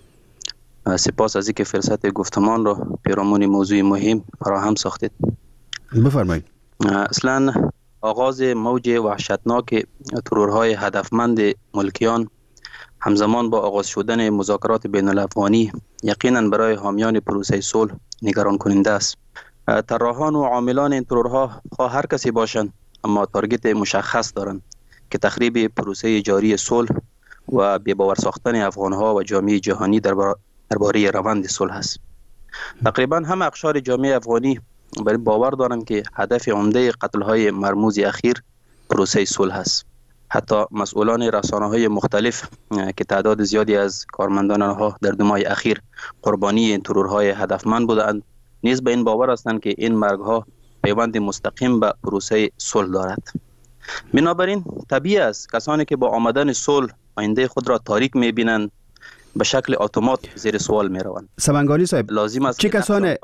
سپاس از اینکه فرصت گفتمان را پیرامون موضوع مهم فراهم ساختید. بفرمایید. اصلا آغاز موج وحشتناک ترورهای هدفمند ملکیان همزمان با آغاز شدن مذاکرات بین الافغانی یقینا برای حامیان پروسه صلح نگران کننده است. طراحان و عاملان این ترورها هر کسی باشند، اما تارگت مشخص دارند که تخریب پروسه جاری صلح و بی‌باور ساختن افغانها و جامعه جهانی درباره روند صلح است. تقریبا همه اقشار جامعه افغانی باور دارند که هدف عمده قتل‌های مرموز اخیر پروسه صلح است. حتی مسئولان رسانه‌های مختلف که تعداد زیادی از کارمندان آنها در 2 ماه اخیر قربانی این ترورهای هدفمند بودند نیز به این باور هستند که این مرگ‌ها پیوند مستقیم به پروسه صلح دارد. بنابراین طبیعی است کسانی که با آمدن صلح آینده خود را تاریک می‌بینند به شکل اتومات زیر سوال می‌روند. سمنگانی صاحب، لازم است چه کسانی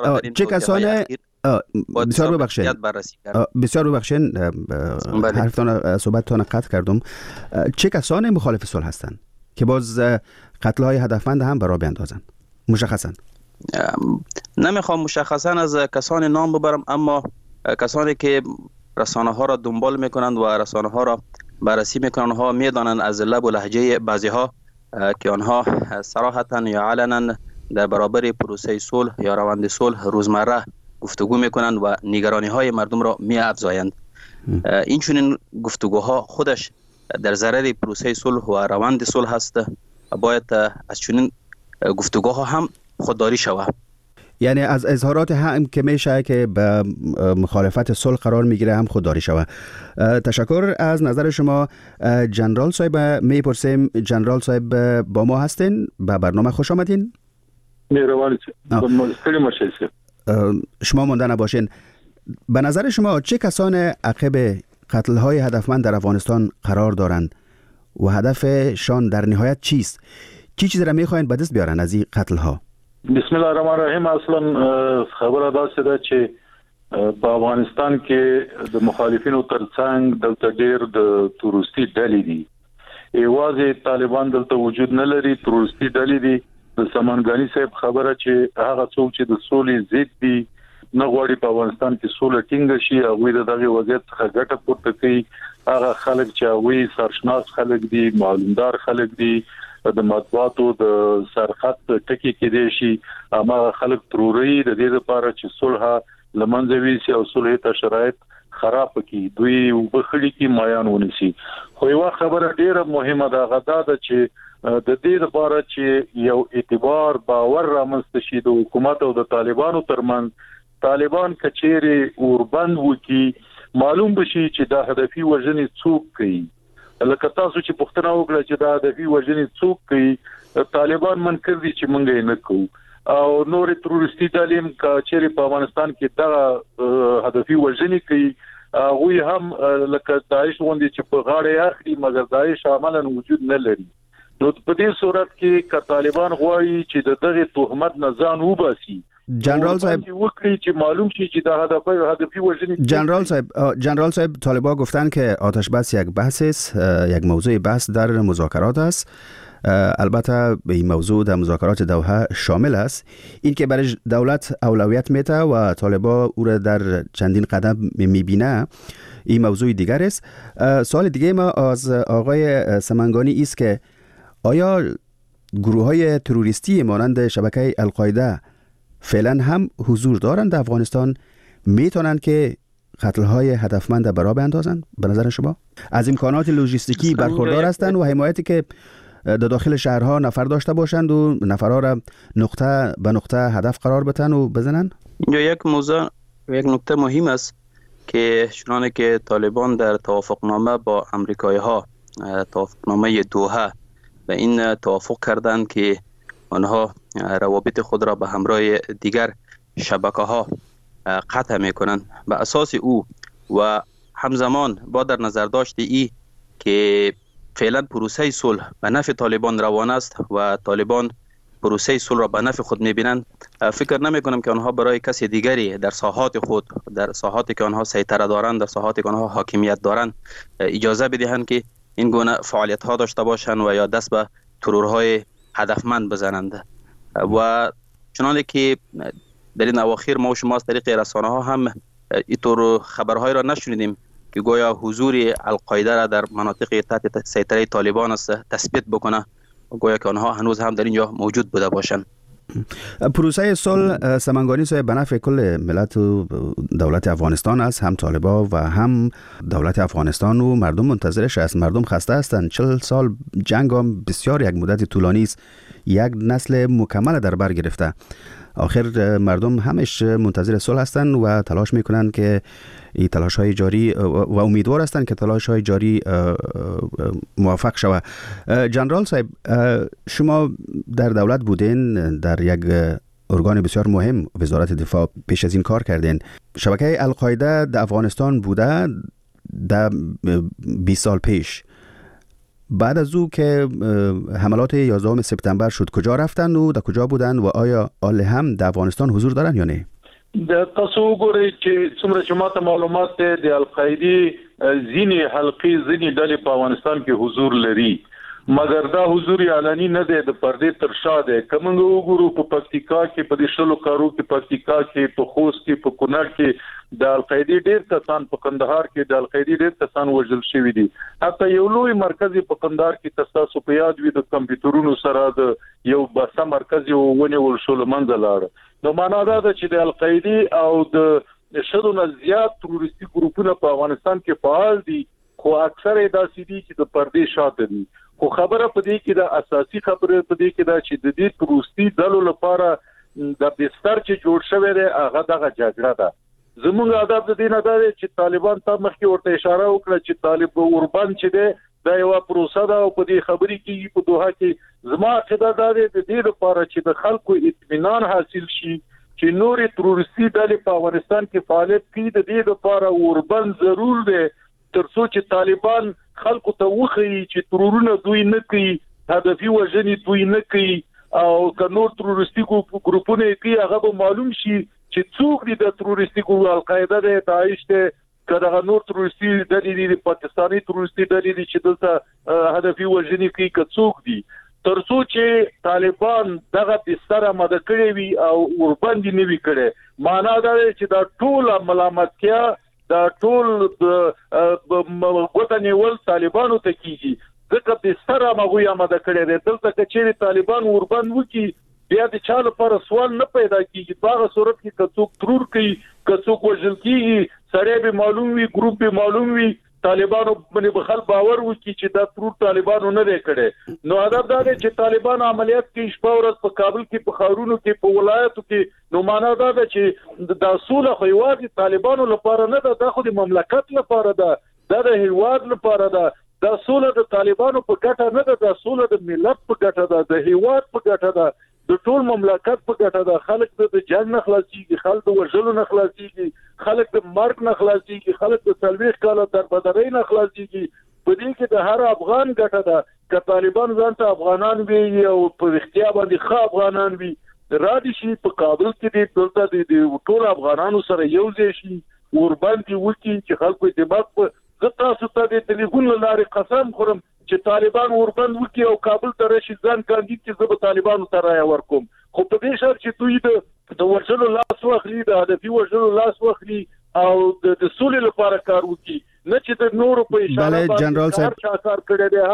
بسیار ببخشید حرفتان صحبتتان قطع کردم، چه کسانی مخالف صلح هستند که باز قتل‌های هدفمند هم برای بیاندازند؟ مشخصاً نمیخوام مشخصاً از کسان نام ببرم، اما کسانی که رسانه ها را دنبال میکنند و رسانه ها را بررسی میکنند ها میدانند از لب و لهجه بعضی ها که آنها صراحتاً یا علنا در برابر پروسه صلح یا روند صلح روزمره گفتگو میکنند و نگرانی های مردم را میافزایند. این چنین گفتگوها خودش در ضرر پروسه صلح و روند صلح است. باید از چنین گفتگوها هم خودداری شود. یعنی از اظهارات هم که میشه که به مخالفت صلح قرار میگیره هم خودداری شود. تشکر از نظر شما. جنرال صاحب میپرسیم، جنرال صاحب با ما هستین؟ به برنامه خوش آمدین. مهربانی شما مونده نباشین. به نظر شما چه کسان عقب قتل‌های هدفمند در افغانستان قرار دارند و هدفشان در نهایت چیست؟ چی چیزی را میخواین به دست بیارن از این قتل‌ها؟ بسم الله الرحمن الرحیم. اصلا خبر داسته ده چې په افغانستان کې د مخالفینو ترڅنګ دلته ډېر د تروریستي ډلې دي. یوازې طالبان دلته وجود نه لري، تروریستي ډلې دي. د سمنګانی صاحب خبره چې هغه څوک چې د سولې ضد دي نه غواړي په افغانستان کې سوله ټینګه شي، هغه دغه وضعیت څخه ګټه پورته کوي. هغه خلک چې هغه سرشناس خلک دي، معلومدار خلک دي، د مطبوعاتو د سرخط ټکی کې دي شي، هغه خلک تروري د دې لپاره چې صلح لمنځه ویسي او صلح ته شرایط خراب کړي، دوی وبخړي کې مایان ونیسي. خو یو خبره ډیره مهمه ده، غدا ده چې د دې لپاره چې یو اعتبار باور رامنځته شي د حکومت او د طالبانو ترمنځ، طالبان کچېری اوربند وکي، معلوم بشي چې دا هدفي وژنې څوک کوي. لکه تاسو چې پوښتنه وکړه چې دا هدفي وژنې څوک کوي، طالبان منکر دي چې مونږ یې نه کوو، او نور تروریستي تعلیم کچېری په افغانستان کې دا هدفي وژنې کوي. هغه هم لکه داعش غوندي چې په غاړه اخلي، مګر داعش عملاً وجود نه لري. نو په دې صورت کې ک طالبان غواړي چې دغه تهمت نه ځان وباسي. جنرال صاحب وکړي چې معلوم شي چې دا هدفی وژنې. جنرال صاحب طالبان گفتن که آتش بس یک بحث است، یک موضوع بحث در مذاکرات است. البته این موضوع در مذاکرات دوحه شامل است. این که برای دولت اولویت میده و طالبان او را در چندین قدم میبینه این موضوع دیگر است. سوال دیگه ما از آقای سمنگانی است که آیا گروه‌های تروریستی مانند شبکه القاعده فعلا هم حضور دارند در افغانستان، میتونند که قتل‌های هدفمند برا بیندازند؟ به نظر شما از امکانات لوجستیکی برخوردار هستند و حمایتی که در داخل شهرها نفر داشته باشند و نفرها را نقطه به نقطه هدف قرار بدن و بزنند؟ یک نکته مهم است که چنانه که طالبان در توافقنامه با امریکایی‌ها، توافقنامه دوحه، و این توافق کردند که آنها روابط خود را به همراه دیگر شبکه‌ها قطع می‌کنند. به اساس او و همزمان با در نظر داشت ای که فعلا پروسه صلح به نفع طالبان روان است و طالبان پروسه صلح را به نفع خود می‌بینند، فکر نمی‌کنم که آنها برای کسی دیگری در ساحات خود، در ساحاتی که آنها سیطره دارند، در ساحاتی که آنها حاکمیت دارند، اجازه بدهند که این گونه فعالیت ها داشته باشند و یا دست به ترورهای هدفمند بزنند. و چنانه که در این اواخر ما و شما از طریق رسانه ها هم اینطور خبرهای را نشنیدیم که گویا حضور القاعده را در مناطق تحت سیطره طالبان است تثبیت بکنه، گویا که آنها هنوز هم در اینجا موجود بوده باشند. پروسه صلح سمنگانی صاحب به نفع کل ملت و دولت افغانستان است، هم طالبان و هم دولت افغانستان و مردم منتظرش است. مردم خسته هستند. 40 سال جنگ هم بسیار یک مدت طولانی است، یک نسل مکمل در بر گرفته. آخر مردم همش منتظر صلح هستند و تلاش میکنند که این تلاش های جاری و امیدوار هستند که تلاش های جاری موفق شود. جنرال صاحب، شما در دولت بودین، در یک ارگان بسیار مهم وزارت دفاع پیش از این کار کردین. شبکه القاعده در افغانستان بوده در 20 سال پیش. بعد از او که حملات 11 سپتامبر شد کجا رفتن و در کجا بودن و آیا آل هم در افغانستان حضور دارن یا نه؟ تاسو وګورئ چې څومره چې ماته معلومات ده د القاعده ځینې حلقې ځینې ډلې په افغانستان کې حضور لري، مګر دا حضور اعلاني نه دی، د پردې تر شا دی. که موږ وګورو په پکتیکا کې په دې شلو کارو کې، پکتیکا کې، په خوست کې، په کونړ کې د القاعده ډېر کسان، په کندهار کې د القاعده ډېر کسان وژل شوي دي. حتی یو لوی مرکز په کندهار کې تاسو په یاد وي د کمپیوټرونو سره د یو بسا مرکز یو ونیول شو لمنځه لاړ. نو معنا دا ده چې د القاعده او د شلو نه زیات تروریستي ګروپونه په افغانستان کې فعال دي، خو اکثره داسې دي چې د پردې شاته دي. خو خبره په دې کې د اساسي خبره په دې کې دا چې د دې تروریستي ډلو لپاره د بستر چې جوړ شوی دی هغه دغه جګړه ده. زموږ ادب د دې نه دا چې طالبان ته مخکې ورته اشاره وکړه چې طالب اوربان چې دی دا یو پروسه ده او په دې خبرې کې په دوحه کې زما عقیده دا ده د دې لپاره چې د خلکو اطمینان حاصل شي چې نورې تروریستي ډلې په افغانستان کې فعالیت کوي، د دې لپاره اوربان ضرور دی ترڅو چې طالبان خلکو ته وښيي چې ترورونه دوی نه کوي، هدفي وژنې دوی نه کوي، او که نور تروریستي ګروپونه کوي هغه به معلوم شي چې څوک دي د تروریستي ګروپ القاعده دی، داعش دی، که دغه نور تروریستي ډلې دي، پاکستاني تروریستي ډلې دي چې دلته هدفي وژنې کوي، که څوک دي، ترڅو چې طالبان دغه بستر آماده کړی وي او ورباندې نه وي کړی. معنا دا دی چې دا ټول ملامتیا، دا ټول غوټه نیول طالبانو ته کیږي، ځکه بستر آماده کړی دی. دلته که چیرې طالبان ورباند وکړي بیا د چا لپاره سوال نه پیدا کیږي. په هغه صورت کې که څوک ترور کوي، که څوک وژل کیږي، سړی به معلوم وي، ګروپ به معلوم وي، طالبانو باندې به خلک باور وکړي چې دا ترور طالبانو نه دی کړی. نو هدف دا دی چې طالبان عملیات کوي شپه ورځ په کابل کې، په ښارونو کې، په ولایتو کې. نو معنا دا ده چې دا سوله خو یوازې طالبانو لپاره نه ده، دا خو د مملکت لپاره ده، دا د هیواد لپاره ده. دا سوله د طالبانو په ګټه نه ده، دا سوله د ملت په ګټه ده، د هیواد په ګټه ده، د ټول مملکت په ګټه ده. خلک د جنگ نه خلاصيږي، خلک د وژلو نه خلاصيږي، خلک د مرګ نه خلاصيږي، خلک د 40 کاله دربدرۍ نه خلاصيږي. په دې کې د هر افغان ګټه ده. که طالبان ځان ته افغانان وي او په اختیار باندې ښه افغانان وي، رادي شي په کابل کې د دلته د ټول افغانانو سره یو ځای شي، ورباندې وکړي چې خلکو اعتماد په زه تاسو ته د ټلیفون له لارې قسم خورم چې طالبان وربند وکړي او کابل ته راشي ځان کاندید چې زه به طالبانو ته رایه ورکوم. خو په دې شرط چې دوی د وژلو لاس واخلي، د هدفي وژلو لاس واخلي او د سولې لپاره کار وکړي، نه چې د نورو په اشاره بله جنرال صاحب، هر چا کار کړی دی،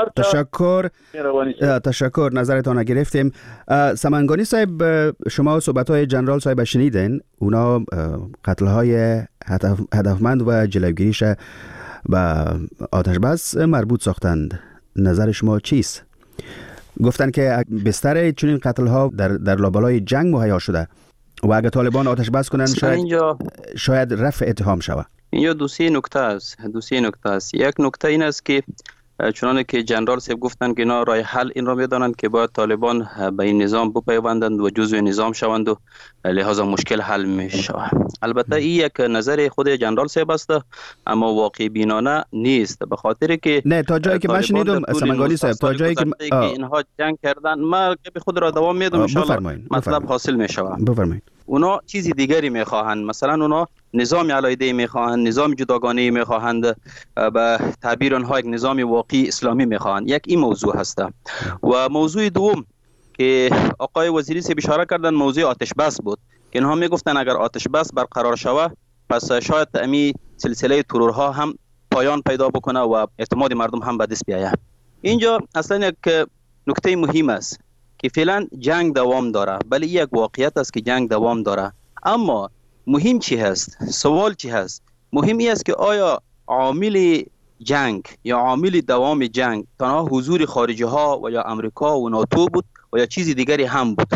هر تشکر نظرتان گرفتیم. سمنگانی صاحب، شما صحبت‌های جنرال صاحب شنیدین، اونا قتل‌های هدفمند و جلوگیریش با آتش بس مربوط ساختند. نظر شما چیست؟ گفتن که بستر چنین قتل ها در لابلای جنگ مهیا شده و اگر طالبان آتش بس کنند شاید رفع اتهام شود. اینجا دو سه نکته است. یک نکته این است که چنانه که جنرال صاحب گفتن که اینا راه حل این را میدانند که باید طالبان به این نظام بپیوندند و جزء نظام شوند و لحاظا مشکل حل می شود. البته این یک نظر خود جنرال صاحب است اما واقع بینانه نیست، به خاطر که نه تا جایی که من شنیدم سمنگانی صاحب، تا جایی که اینها جنگ کردن، ما به خود را دوام میدم ان شاء الله مطلب حاصل می شود. بفرمایید. اونا چیزی دیگری میخواهند، مثلا اونا نظام علیحده میخواهند، نظام جداگانه میخواهند، به تعبیر آنها یک نظام واقعی اسلامی میخواهند. یک این موضوع هست. و موضوع دوم که آقای وزیری صاحب اشاره کردن موضوع آتش بس بود که اینها میگفتن اگر آتش بس برقرار شود پس شاید امی سلسله ترورها هم پایان پیدا بکنه و اعتماد مردم هم به دست بیاید. اینجا اصلا یک نکته مهم است که فعلا جنگ دوام داره، ولی یک واقعیت است که جنگ دوام داره. اما مهم چی هست؟ سوال چی هست؟ مهم است که آیا عامل جنگ یا عامل دوام جنگ تنها حضور خارجی ها و یا امریکا و ناتو بود و یا چیزی دیگری هم بود؟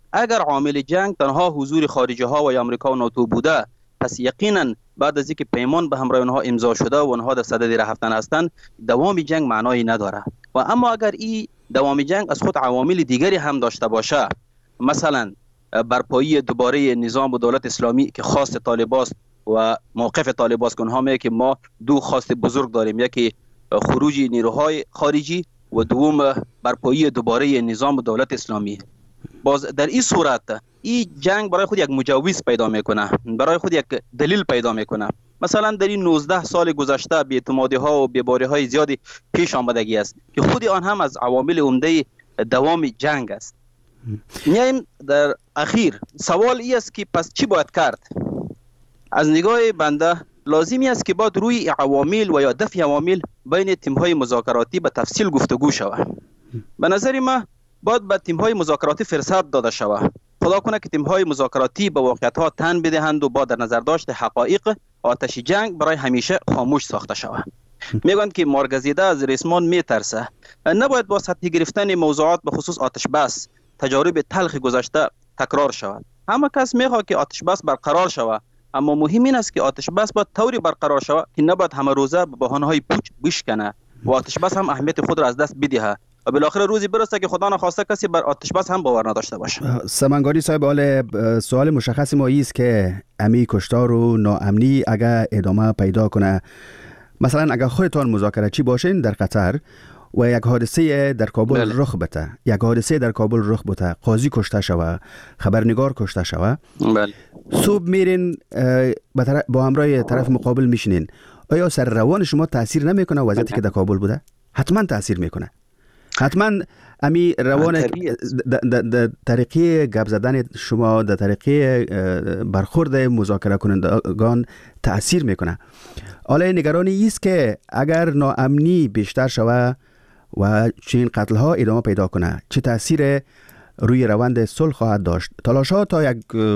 اگر عامل جنگ تنها حضور خارجی ها و آمریکا و ناتو بوده، پس یقینا بعد از اینکه پیمان به همراه اونها امضا شده و اونها در صدد رفتن هستند، دوام جنگ معنایی نداره. و اما اگر این دوام جنگ از خود عوامل دیگری هم داشته باشه، مثلا برپایی دوباره نظام و دولت اسلامی که خواست طالباست و موقف طالباست که اونها میگه که ما دو خواست بزرگ داریم، یکی خروج نیروهای خارجی و دوم برپایی دوباره نظام و دولت اسلامی. باز در این صورت این جنگ برای خود یک مجوز پیدا میکنه، برای خود یک دلیل پیدا میکنه. مثلا در این 19 سال گذشته بی‌اعتمادی ها و بی‌باری های زیادی پیش آمدگی است که خود آن هم از عوامل عمده دوام جنگ است. میایم در اخیر سوال این است که پس چی باید کرد؟ از نگاه بنده لازمی است که باید روی عوامل و یا دفع عوامل بین تیم‌های مذاکراتی به تفصیل گفتگو شود. به نظر ما باید به تیم‌های مذاکراتی فرصت داده شود. خدا کنه که تیم‌های مذاکراتی به واقعیت‌ها تن بدهند و با در نظر داشت حقایق آتش جنگ برای همیشه خاموش ساخته شود. میگن که مارگزیده از ریسمان میترسه. نباید با سطحی گرفتن موضوعات به خصوص آتش بس تجارب تلخ گذشته تکرار شود. همه کس میخواد که آتش بس برقرار شود، اما مهم این است که آتش بس باید طوری برقرار شود که نباید همه روزه به بهانه‌های پوچ بشکنه و آتش بس هم اهمیت خود را از دست بدهه و بالاخره روزی برسه که خدا نخواسته کسی بر آتش بس هم باور نداشته باشه. سمنگاری صاحب، سوال مشخص ما است که امی کشتار و ناامنی اگر ادامه پیدا کنه، مثلا اگر خودتان مذاکره چی باشین در قطر و یک حادثه در کابل رخ بده، قاضی کشته شوه، خبرنگار کشته شوه، صبح میرین با همراه طرف مقابل میشینین، آیا سر روان شما تاثیر نمیکنه وضعیتی که در کابل بوده؟ حتما تاثیر میکنه. حتما امی روان در طریقی گپ زدن شما، در طریقی برخورد مذاکره کنندگان تاثیر میکنه. حالا نگرانی است که اگر ناامنی بیشتر شوه و چنین قتل ها ادامه پیدا کنه، چه تاثیر روی روند صلح خواهد داشت؟ تلاش ها تا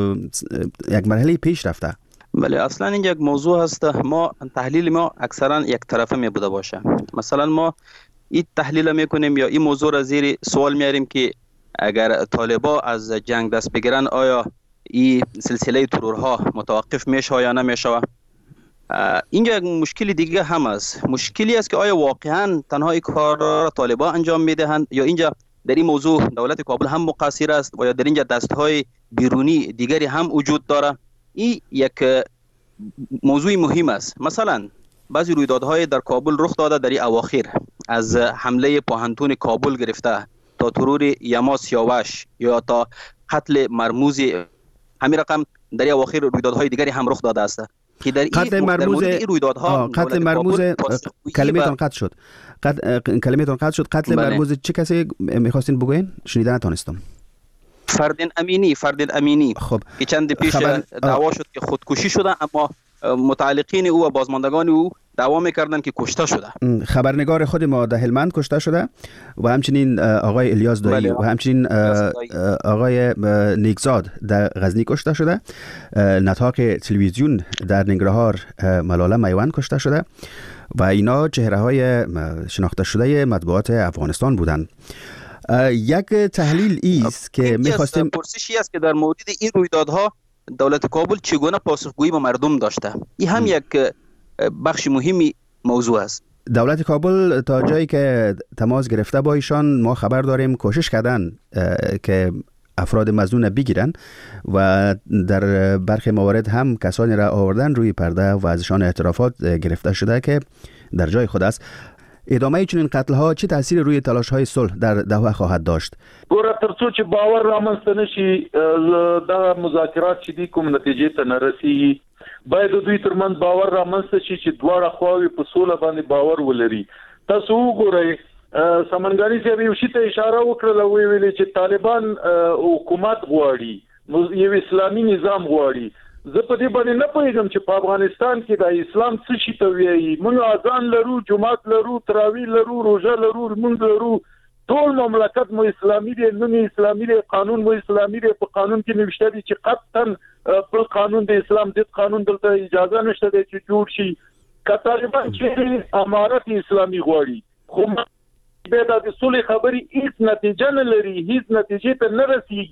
یک مرحله پیش رفته. بله، اصلا این یک موضوع هست. ما تحلیل ما اکثرا یک طرفه می بوده باشه. مثلا ما این تحلیل میکنیم یا این موضوع را زیر سوال میاریم که اگر طالبا از جنگ دست بگیرن آیا این سلسله ترورها متوقف میشه یا نمیشه؟ اینجا یک مشکل دیگه هم است. مشکلی است که آیا واقعا تنها این کار را طالبا انجام میدهند یا اینجا در این موضوع دولت کابل هم مقصر است و یا در اینجا دستهای بیرونی دیگری هم وجود داره؟ این یک موضوع مهم است. مثلا بعضی رویدادهای در کابل رخ داده در این اواخر، از حمله پاهنتون کابل گرفته تا ترور یما سیاوش یا تا قتل مرموز، همین رقم در این اواخر رویدادهای دیگری هم رخ داده است که در قتل مرموز کلمتون قطع شد. قتل مرموز چه کسی میخواستین بگوین؟ شنیدن نتونستم. فردین امینی خب که چند پیش دعوا شد که خودکشی شده، اما متعلقین او و بازماندگان او دعوا میکردن که کشته شده. خبرنگار خود ما در هلمند کشته شده و همچنین آقای الیاس دایی و همچنین آقای نیکزاد در غزنی کشته شده. نطاق تلویزیون در ننگرهار ملاله میوان کشته شده و اینا چهره های شناخته شده مطبوعات افغانستان بودند. یک تحلیل است که می‌خواستیم پرسشی است که در مورد این رویدادها دولت کابل چگونه پاسخگویی با مردم داشته. این هم یک بخش مهمی موضوع است. دولت کابل تا جایی که تماس گرفته با ایشان ما خبر داریم کوشش کردن که افراد مظنون بگیرن و در برخی موارد هم کسانی را آوردن روی پرده و ازشان اعترافات گرفته شده که در جای خود است. ادامه چنین قتل ها چه تاثیر روی تلاش های صلح در دوحه خواهد داشت؟ ګوره ترڅو چې باور رامنځته نشي دا مذاکرات چې دي کوم نتیجې ته نه رسیږي، باید دوی ترمنځ باور رامنځته شي چې دواړه خواوې په سوله باندې باور ولري. تاسو وګورئ سمنګاري صاحب یو شي ته اشاره وکړه، ویلي چې طالبان حکومت غواړي، یو اسلامي نظام غواړي. زه په دې باندې نه پوهیږم چې په افغانستان کې د اسلام څه شي ته وایي. موږ اذان لرو، جمعات لرو، تراویح لرو، روزه لرو، موږ لرو، ټول مملکت مو اسلامي دی، نوم اسلامي دی، قانون مو اسلامي دی. په قانون کې نوشته دي چې قطعا بل قانون د اسلام د قانون دلته اجازه نشته دی چې جوړ شي. که طالبان چې امارت اسلامي غواړي، خو به د صلح خبري هیڅ نتیجه نه لري، هیڅ نتیجه ته نه رسیږي.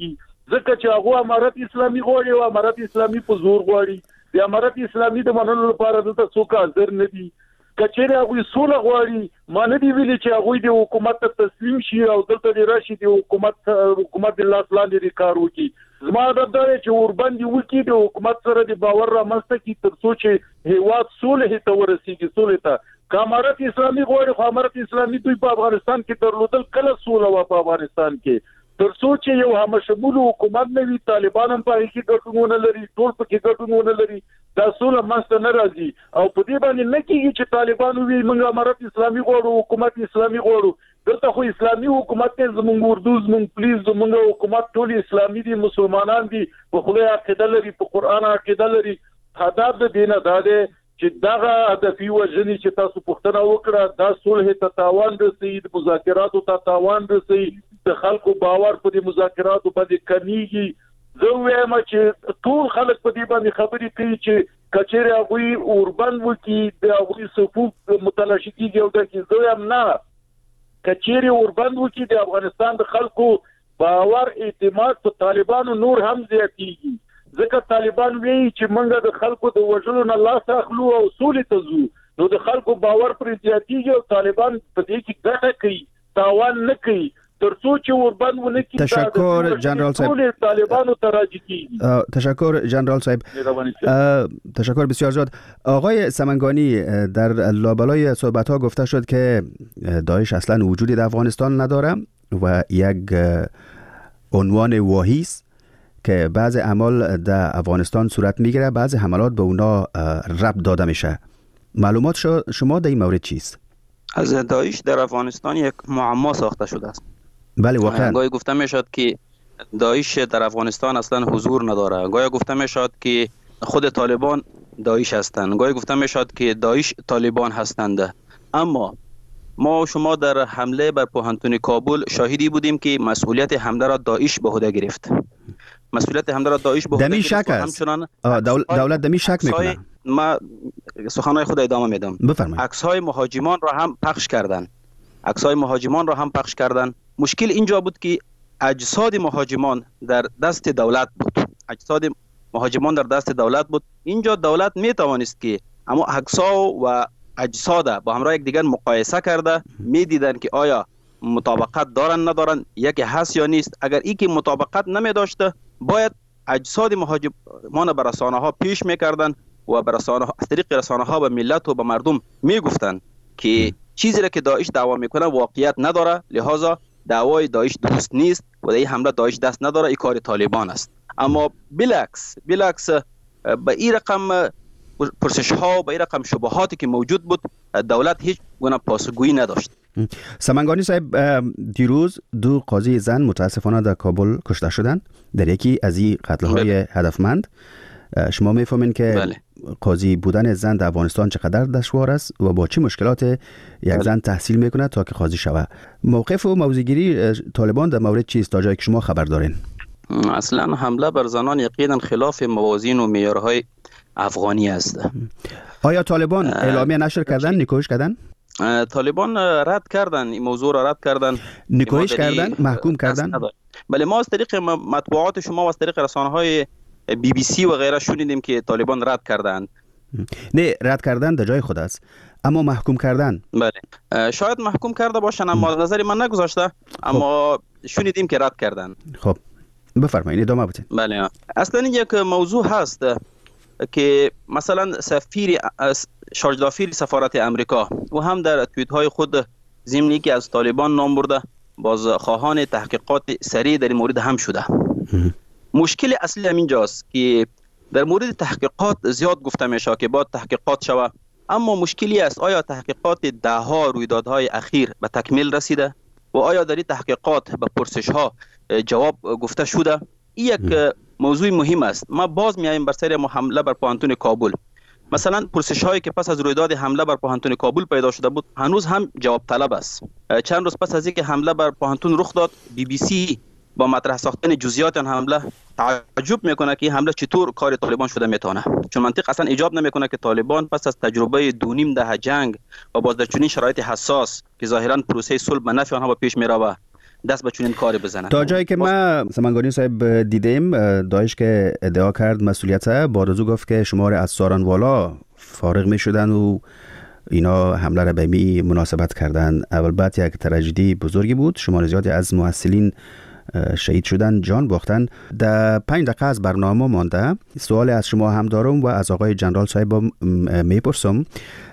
ځکه چې هغه امارت اسلامي غواړي او امارت اسلامي په زور غواړي. د امارت اسلامي د منلو لپاره دلته څوک حاضر نه دي. کچېره هغه سوله غواړي، ما نه دی ویلي چې هغه د حکومت ته تسلیم شي او دلته د راشي د حکومت د لاس لاندې کار وکړي. زما د دې چې ورباندې وکړي د حکومت سره د باور رامنځته کی تر څو چې هیواد سوله ته ورسیږي. سوله ته امارت اسلامي غواړي، خو امارت اسلامي دوی په افغانستان کې درلودل کله سوله و په افغانستان کې تر څو چې یو همشمول حکومت نه وي، طالبان هم په کې ګټونه لري، ټول په کې ګټونه لري، دا سوله منځته نه راځي. او په دې باندې نه کېږي چې طالبان وي موږ امارت اسلامي غواړو، حکومت اسلامي غواړو. دلته خو اسلامي حکومت نه، زمونږ اردو، زمونږ پولیس، زمونږ حکومت ټول اسلامي دي، مسلمانان دي، په خدای عقیده لري، په قران عقیده لري. هدف د دینه دا دی چې دغه هدفي وژنې چې تاسو پوښتنه وکړه دا صلح ته تاوان رسوي، د مذاکراتو ته تاوان رسوي، د خلکو باور په دې مذاکراتو باندې کمیږي. زه وایم چې ټول خلک په دې باندې خبرې کوي چې کچېره هغوی اوربند وکړي، د هغوی صفوف متلاشي کېږي او دا کې زه وایم نه، کچېره اوربند وکړي د افغانستان د خلکو باور اعتماد په طالبانو نور هم زیاتېږي. ځکه طالبان وایي چې موږ د خلکو د وژلو نه لاس اخلو او سولې ته ځو، نو د خلکو باور پر زیاتېږي او طالبان په دې کې ګټه کوي، تاوان نه کوي. تر څو چې وربند ونه کړي تشکر جنرال صاحب، طالبانو ته راځي. تشکر جنرال صاحب، تشکر بسیار زیاد. آقای سمنگانی، در لابلای صحبت‌ها گفته شد که داعش اصلا وجودی در افغانستان نداره و یک عنوان واهی است که بعض اعمال در افغانستان صورت میگیره، بعض حملات به اونا ربط داده میشه. معلومات شما در این مورد چیست؟ از داعش در افغانستان یک معما ساخته شده است. بله واقعا. گاهی گفته میشد که داعش در افغانستان اصلا حضور نداره، گاهی گفته میشد که خود طالبان داعش هستند، گاهی گفته میشد که داعش طالبان هستند. اما ما و شما در حمله بر پوهنتون کابل شاهدی بودیم که مسئولیت حمله را داعش به عهده گرفت. مسئولیت حمله را داعش به عهده گرفت. همچنان دولت دمی شک میکنه. ما سخنهای خود ادامه میدم. بفرمایید. عکس‌های مهاجمان را هم پخش کردند. عکس‌های مهاجمان را هم پخش کردند. مشکل اینجا بود که اجساد مهاجمان در دست دولت بود. اجساد مهاجمان در دست دولت بود. اینجا دولت میتوانست که اما عکس‌ها و اجساد با همراه یک دیگر مقایسه کرده میدیدن که آیا مطابقت دارن ندارن، یکی هست یا نیست. اگر این که مطابقت نمی داشته باید اجساد مهاجمان به رسانه ها پیش میکردن و به رسانه ها، از طریق رسانه ها به ملت و به مردم میگفتن که چیزی را که داعش دعوا میکنه واقعیت نداره، لذا دعوای داعش درست نیست و در این حمله داعش دست نداره، این کار طالبان است. اما بالعکس به این رقم پرسش ها و به این رقم شبهاتی که موجود بود دولت هیچ گونه پاسخگویی نداشت. سمنگانی صاحب، دیروز 2 قاضی زن متاسفانه در کابل کشته شدند در یکی از این قتل‌های هدفمند. شما میفهمین که بله. قاضی بودن زن در افغانستان چقدر دشوار است و با چه مشکلات یک زن تحصیل میکنه تا که قاضی شود. موقف و موضع‌گیری طالبان در مورد چیست تا جایی که شما خبر دارین؟ اصلا حمله بر زنان یقینا خلاف موازین و معیارهای افغانی است. آیا طالبان اعلامیه نشر کردن، نیکویش کردن؟ طالبان رد کردن، این موضوع را رد کردن، نیکویش کردن، محکوم کردن. بله، ما از طریق مطبوعات شما و از طریق رسانه‌های BBC و غیره شنیدیم که طالبان رد کردند. نه، رد کردن در جای خود است، اما محکوم کردن. بله، شاید محکوم کرده باشن اما نظری من نگذاشته، اما شنیدیم که رد کردن. خب بفرمایید، ادامه بدین. بله، اصلا یک موضوع هست که مثلا شارژ سفارت امریکا و هم در توییت های خود ضمنی که از طالبان نام برده باز خواهان تحقیقات سریع در این مورد هم شده. مشکل اصلی همین جاست که در مورد تحقیقات زیاد گفته میشه که باید تحقیقات شود، اما مشکلی است آیا تحقیقات دهها رویدادهای اخیر به تکمیل رسیده و آیا در این تحقیقات به پرسش ها جواب گفته شده؟ این یک موضوع مهم است. ما باز میایم بر سر حمله بر پوهنتون کابل. مثلا پرسش هایی که پس از رویداد حمله بر پوهنتون کابل پیدا شده بود هنوز هم جواب طلب است. چند روز پس از اینکه حمله بر پوهنتون رخ داد، BBC با مطرح ساختن جزئیات آن حمله تعجب میکنه که این حمله چطور کار طالبان شده میتونه، چون منطق اصلا ایجاب نمیکنه که طالبان پس از تجربه 2.5 دهه جنگ و باز در چنین شرایط حساس که ظاهرا پروسه صلح به نفع آنها با پیش میره دست به چنین کاری بزنن. تا جایی که ما سمنگانی صاحب دیدیم داعش که ادعا کرد مسئولیت بعد از او گفت که شمار از سارنوالا فارغ می شدن و اینا حمله را به می مناسبت کردن. اول بعد یک تراژدی بزرگی بود، شمار زیادی از محصلین شهید شدن، جان باختن. در 5 دقیقه از برنامه مانده، سوال از شما هم دارم و از آقای جنرال صاحب میپرسم.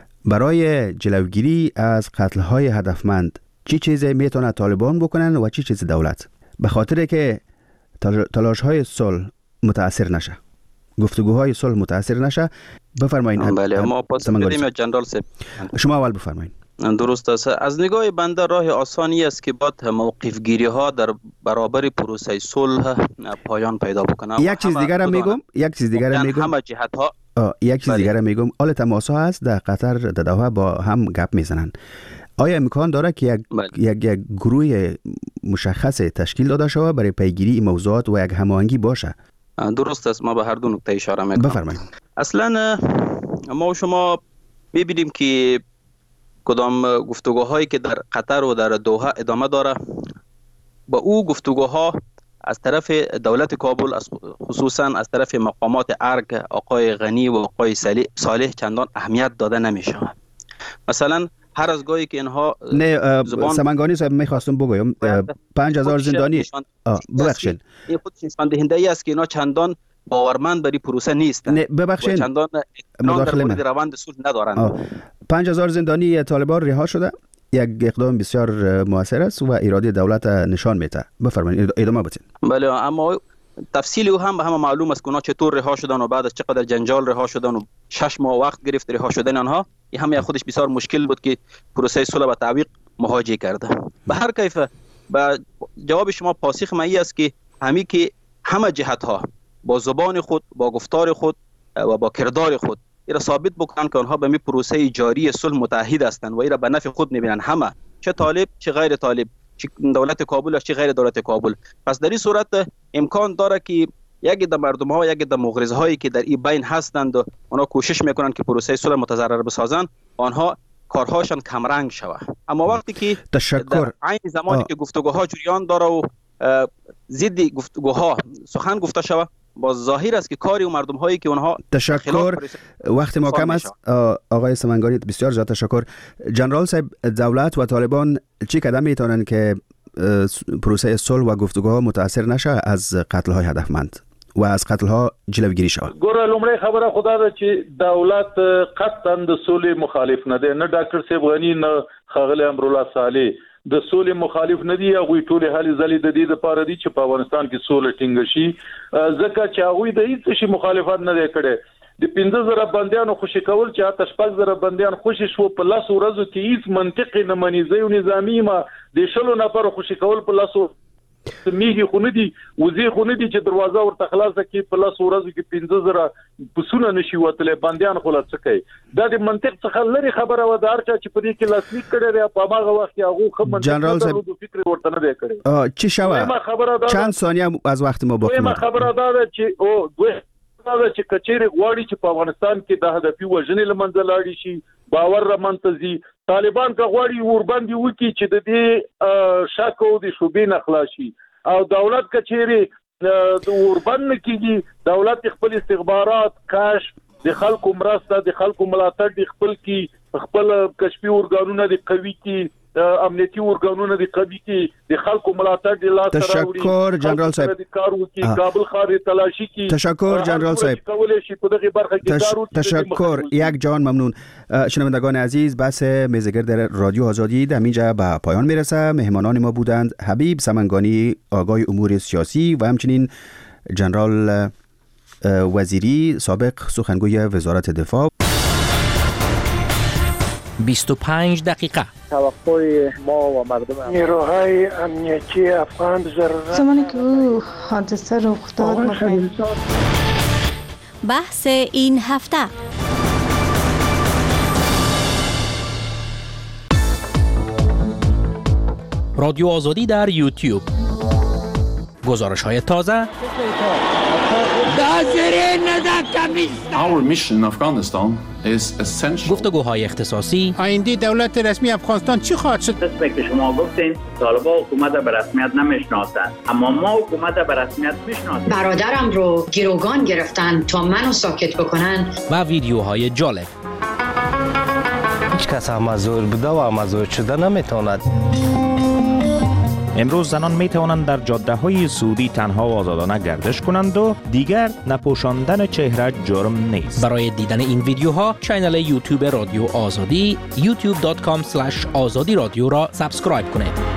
برای جلوگیری از قتل‌های هدفمند چی چیزی میتونه طالبان بکنن و چی چیز دولت، به خاطر که تلاش‌های صلح متاثر نشه، گفتگوهای صلح متاثر نشه؟ بفرمایید. بله، ما پاس بدیم جنرال صاحب. شما اول بفرمایید. درست است. از نگاه بنده راه آسانی است که باید موقف گیری ها در برابر پروسه صلح پایان پیدا بکنه. یک چیز دیگر هم میگم، همه جهت ها یک چیز دیگر هم میگم، آل تماس ها هست در قطر، در دوحه با هم گپ میزنن. آیا امکان داره که یک گروه مشخص تشکیل داده شود برای پیگیری موضوعات و یک هماهنگی باشه؟ درست است. ما به هر دو نکته اشاره میکنم. بفرمایید. اصلا ما و شما میبینیم که کدام گفتگوهایی که در قطر و در دوحه ادامه داره، با او گفتگوها از طرف دولت کابل، خصوصا از طرف مقامات ارگ آقای غنی و آقای صالح چندان اهمیت داده نمیشه. مثلا هر از گاهی که اینها سمنگانی صاحب میخواستم بگویم 5000 زندانی ببخشید، این خودش نشان دهنده ای است که اینا چندان باورمند بری پروسه نیستن. ببخشید، چندان مداخله در روند صلح ندارند. 5000 زندانی طالبان رها شده، یک اقدام بسیار موثر است و اراده دولت نشان میده. بفرمایید، ادامه بدین. بله، اما تفصیلی او هم به همه معلوم است که اونا چطور رها شدن و بعد از چقدر جنجال رها شدن و 6 ماه وقت گرفت رها شدن آنها. این هم خودش بسیار مشکل بود که پروسه صلح به تعویق مهاجه کرده. به هر کیف به جواب شما پاسخ من است که همه جهت ها با زبان خود، با گفتار خود و با کردار خود ایرا ثابت بکنن که آنها به می پروسه جاری صلح متحد هستند و ایرا به نفع خود میبینن، همه، چه طالب چه غیر طالب، چه دولت کابل چه غیر دولت کابل. پس در این صورت امکان داره که یک در مردم ها، یک در مغرض هایی که در این بین هستند و آنها کوشش میکنن که پروسه صلح متضرر بسازن، آنها کارهاشان کمرنگ شود. اما وقتی که در عین زمانی که گفتگوها جریان داره و ضد گفتگوها سخن گفته شود، با ظاهر است که کاری و مردم هایی که اونها تشکر. وقت ما کم است آقای سمنگانی، بسیار زیاد تشکر. جنرال صاحب، دولت و طالبان چی قدم میتونن که پروسه صلح و گفتگوها متاثر نشه از قتل های هدفمند و از قتل ها جلوگیری شود؟ ګوره، لومړی خبره خدا ده چې دولت قطعا د سولې مخالف نه دی، نه ډاکټر صاحب غنی نه ښاغلی امرالله صالح د سولې مخالف نه دي. هغوی ټولې هلې ځلې د دې دپاره دي چې په افغانستان کې سوله ټینګه شي، ځکه چې هغوی د هېڅ شي مخالفت نه دی کړی. د 15,000 بندیانو خوشي کول چې حتی 6,000 بندیان خوشي شو په 10 ورځو کې هېڅ منطق نه مني. زه یو نظامي ما د 10 نفرو خوشي کول په 10 میږي خو نه دي، وزې خو نه دي چې دروازه ورته خلاصه کړي په 10 ورځو کې 15,000 پسونه نشي وتلی، بندیان خو لا څه کوي. دا د منطق څخه لرې خبره وه. د هر چا چې په دې کې لاسلیک کړی دی په هماغه وخت کې هغو ښه منطق فکر ورته نه دی کړی. چی شوه؟ چند ثانیه از وقت ما باقی مونده. خبره دا ده چې چې کچېرې غواړي چې په افغانستان کې د هدفي وژنې له منځه لاړې شي، باور رامنځته ځي. طالبان که غواړي ورباندې وکړي چې د دې شک او د شبهې نه خلاص شي، او دولت که چېرې وربند نه کېږي، دولت خپل استخبارات، کشف، د خلکو مرسته، د خلکو ملاتړ د خپل کې، خپل کشفي ارګانونه د قوي کې، امنیتي ارګانونه د قوي کې، د خلکو ملاتړ د لاس سره راوړي. تشکر جنرال صاحب. کابل ښار تلاشي کې. تشکر جنرال صاحب. تشکر. یک جان ممنون. شنوندگان عزیز، بحث میزگرد رادیو آزادی در اینجا به پایان میرسه. مهمانان ما بودند حبیب سمنگانی، آگاه امور سیاسی، و همچنین جنرال وزیری، سابق سخنگوی وزارت دفاع. 25 دقیقه توقع ما و مردم نیروهای امنیتی افغان ضرورت زمانی که او حادثه رخ داد بحث این هفته. رادیو آزادی در یوتیوب. گزارش های تازه، Our mission in Afghanistan is essential. گفتگوهای اختصاصی. آینده دولت رسمی افغانستان چی خواهد شد؟ قسمی که شما گفتین طالبان حکومت به رسمیت نمیشناسند، اما ما حکومت به رسمیت میشناسیم. برادرم رو گروگان گرفتن تا منو ساکت بکنن. و ویدیوهای جالب. هیچ کس مزور بوده و مزور شده نمیتواند. امروز زنان می توانند در جاده های سعودی تنها و آزادانه گردش کنند و دیگر نپوشاندن چهره جرم نیست. برای دیدن این ویدیوها کانال یوتیوب رادیو آزادی youtube.com/azadi radio را سابسکرایب کنید.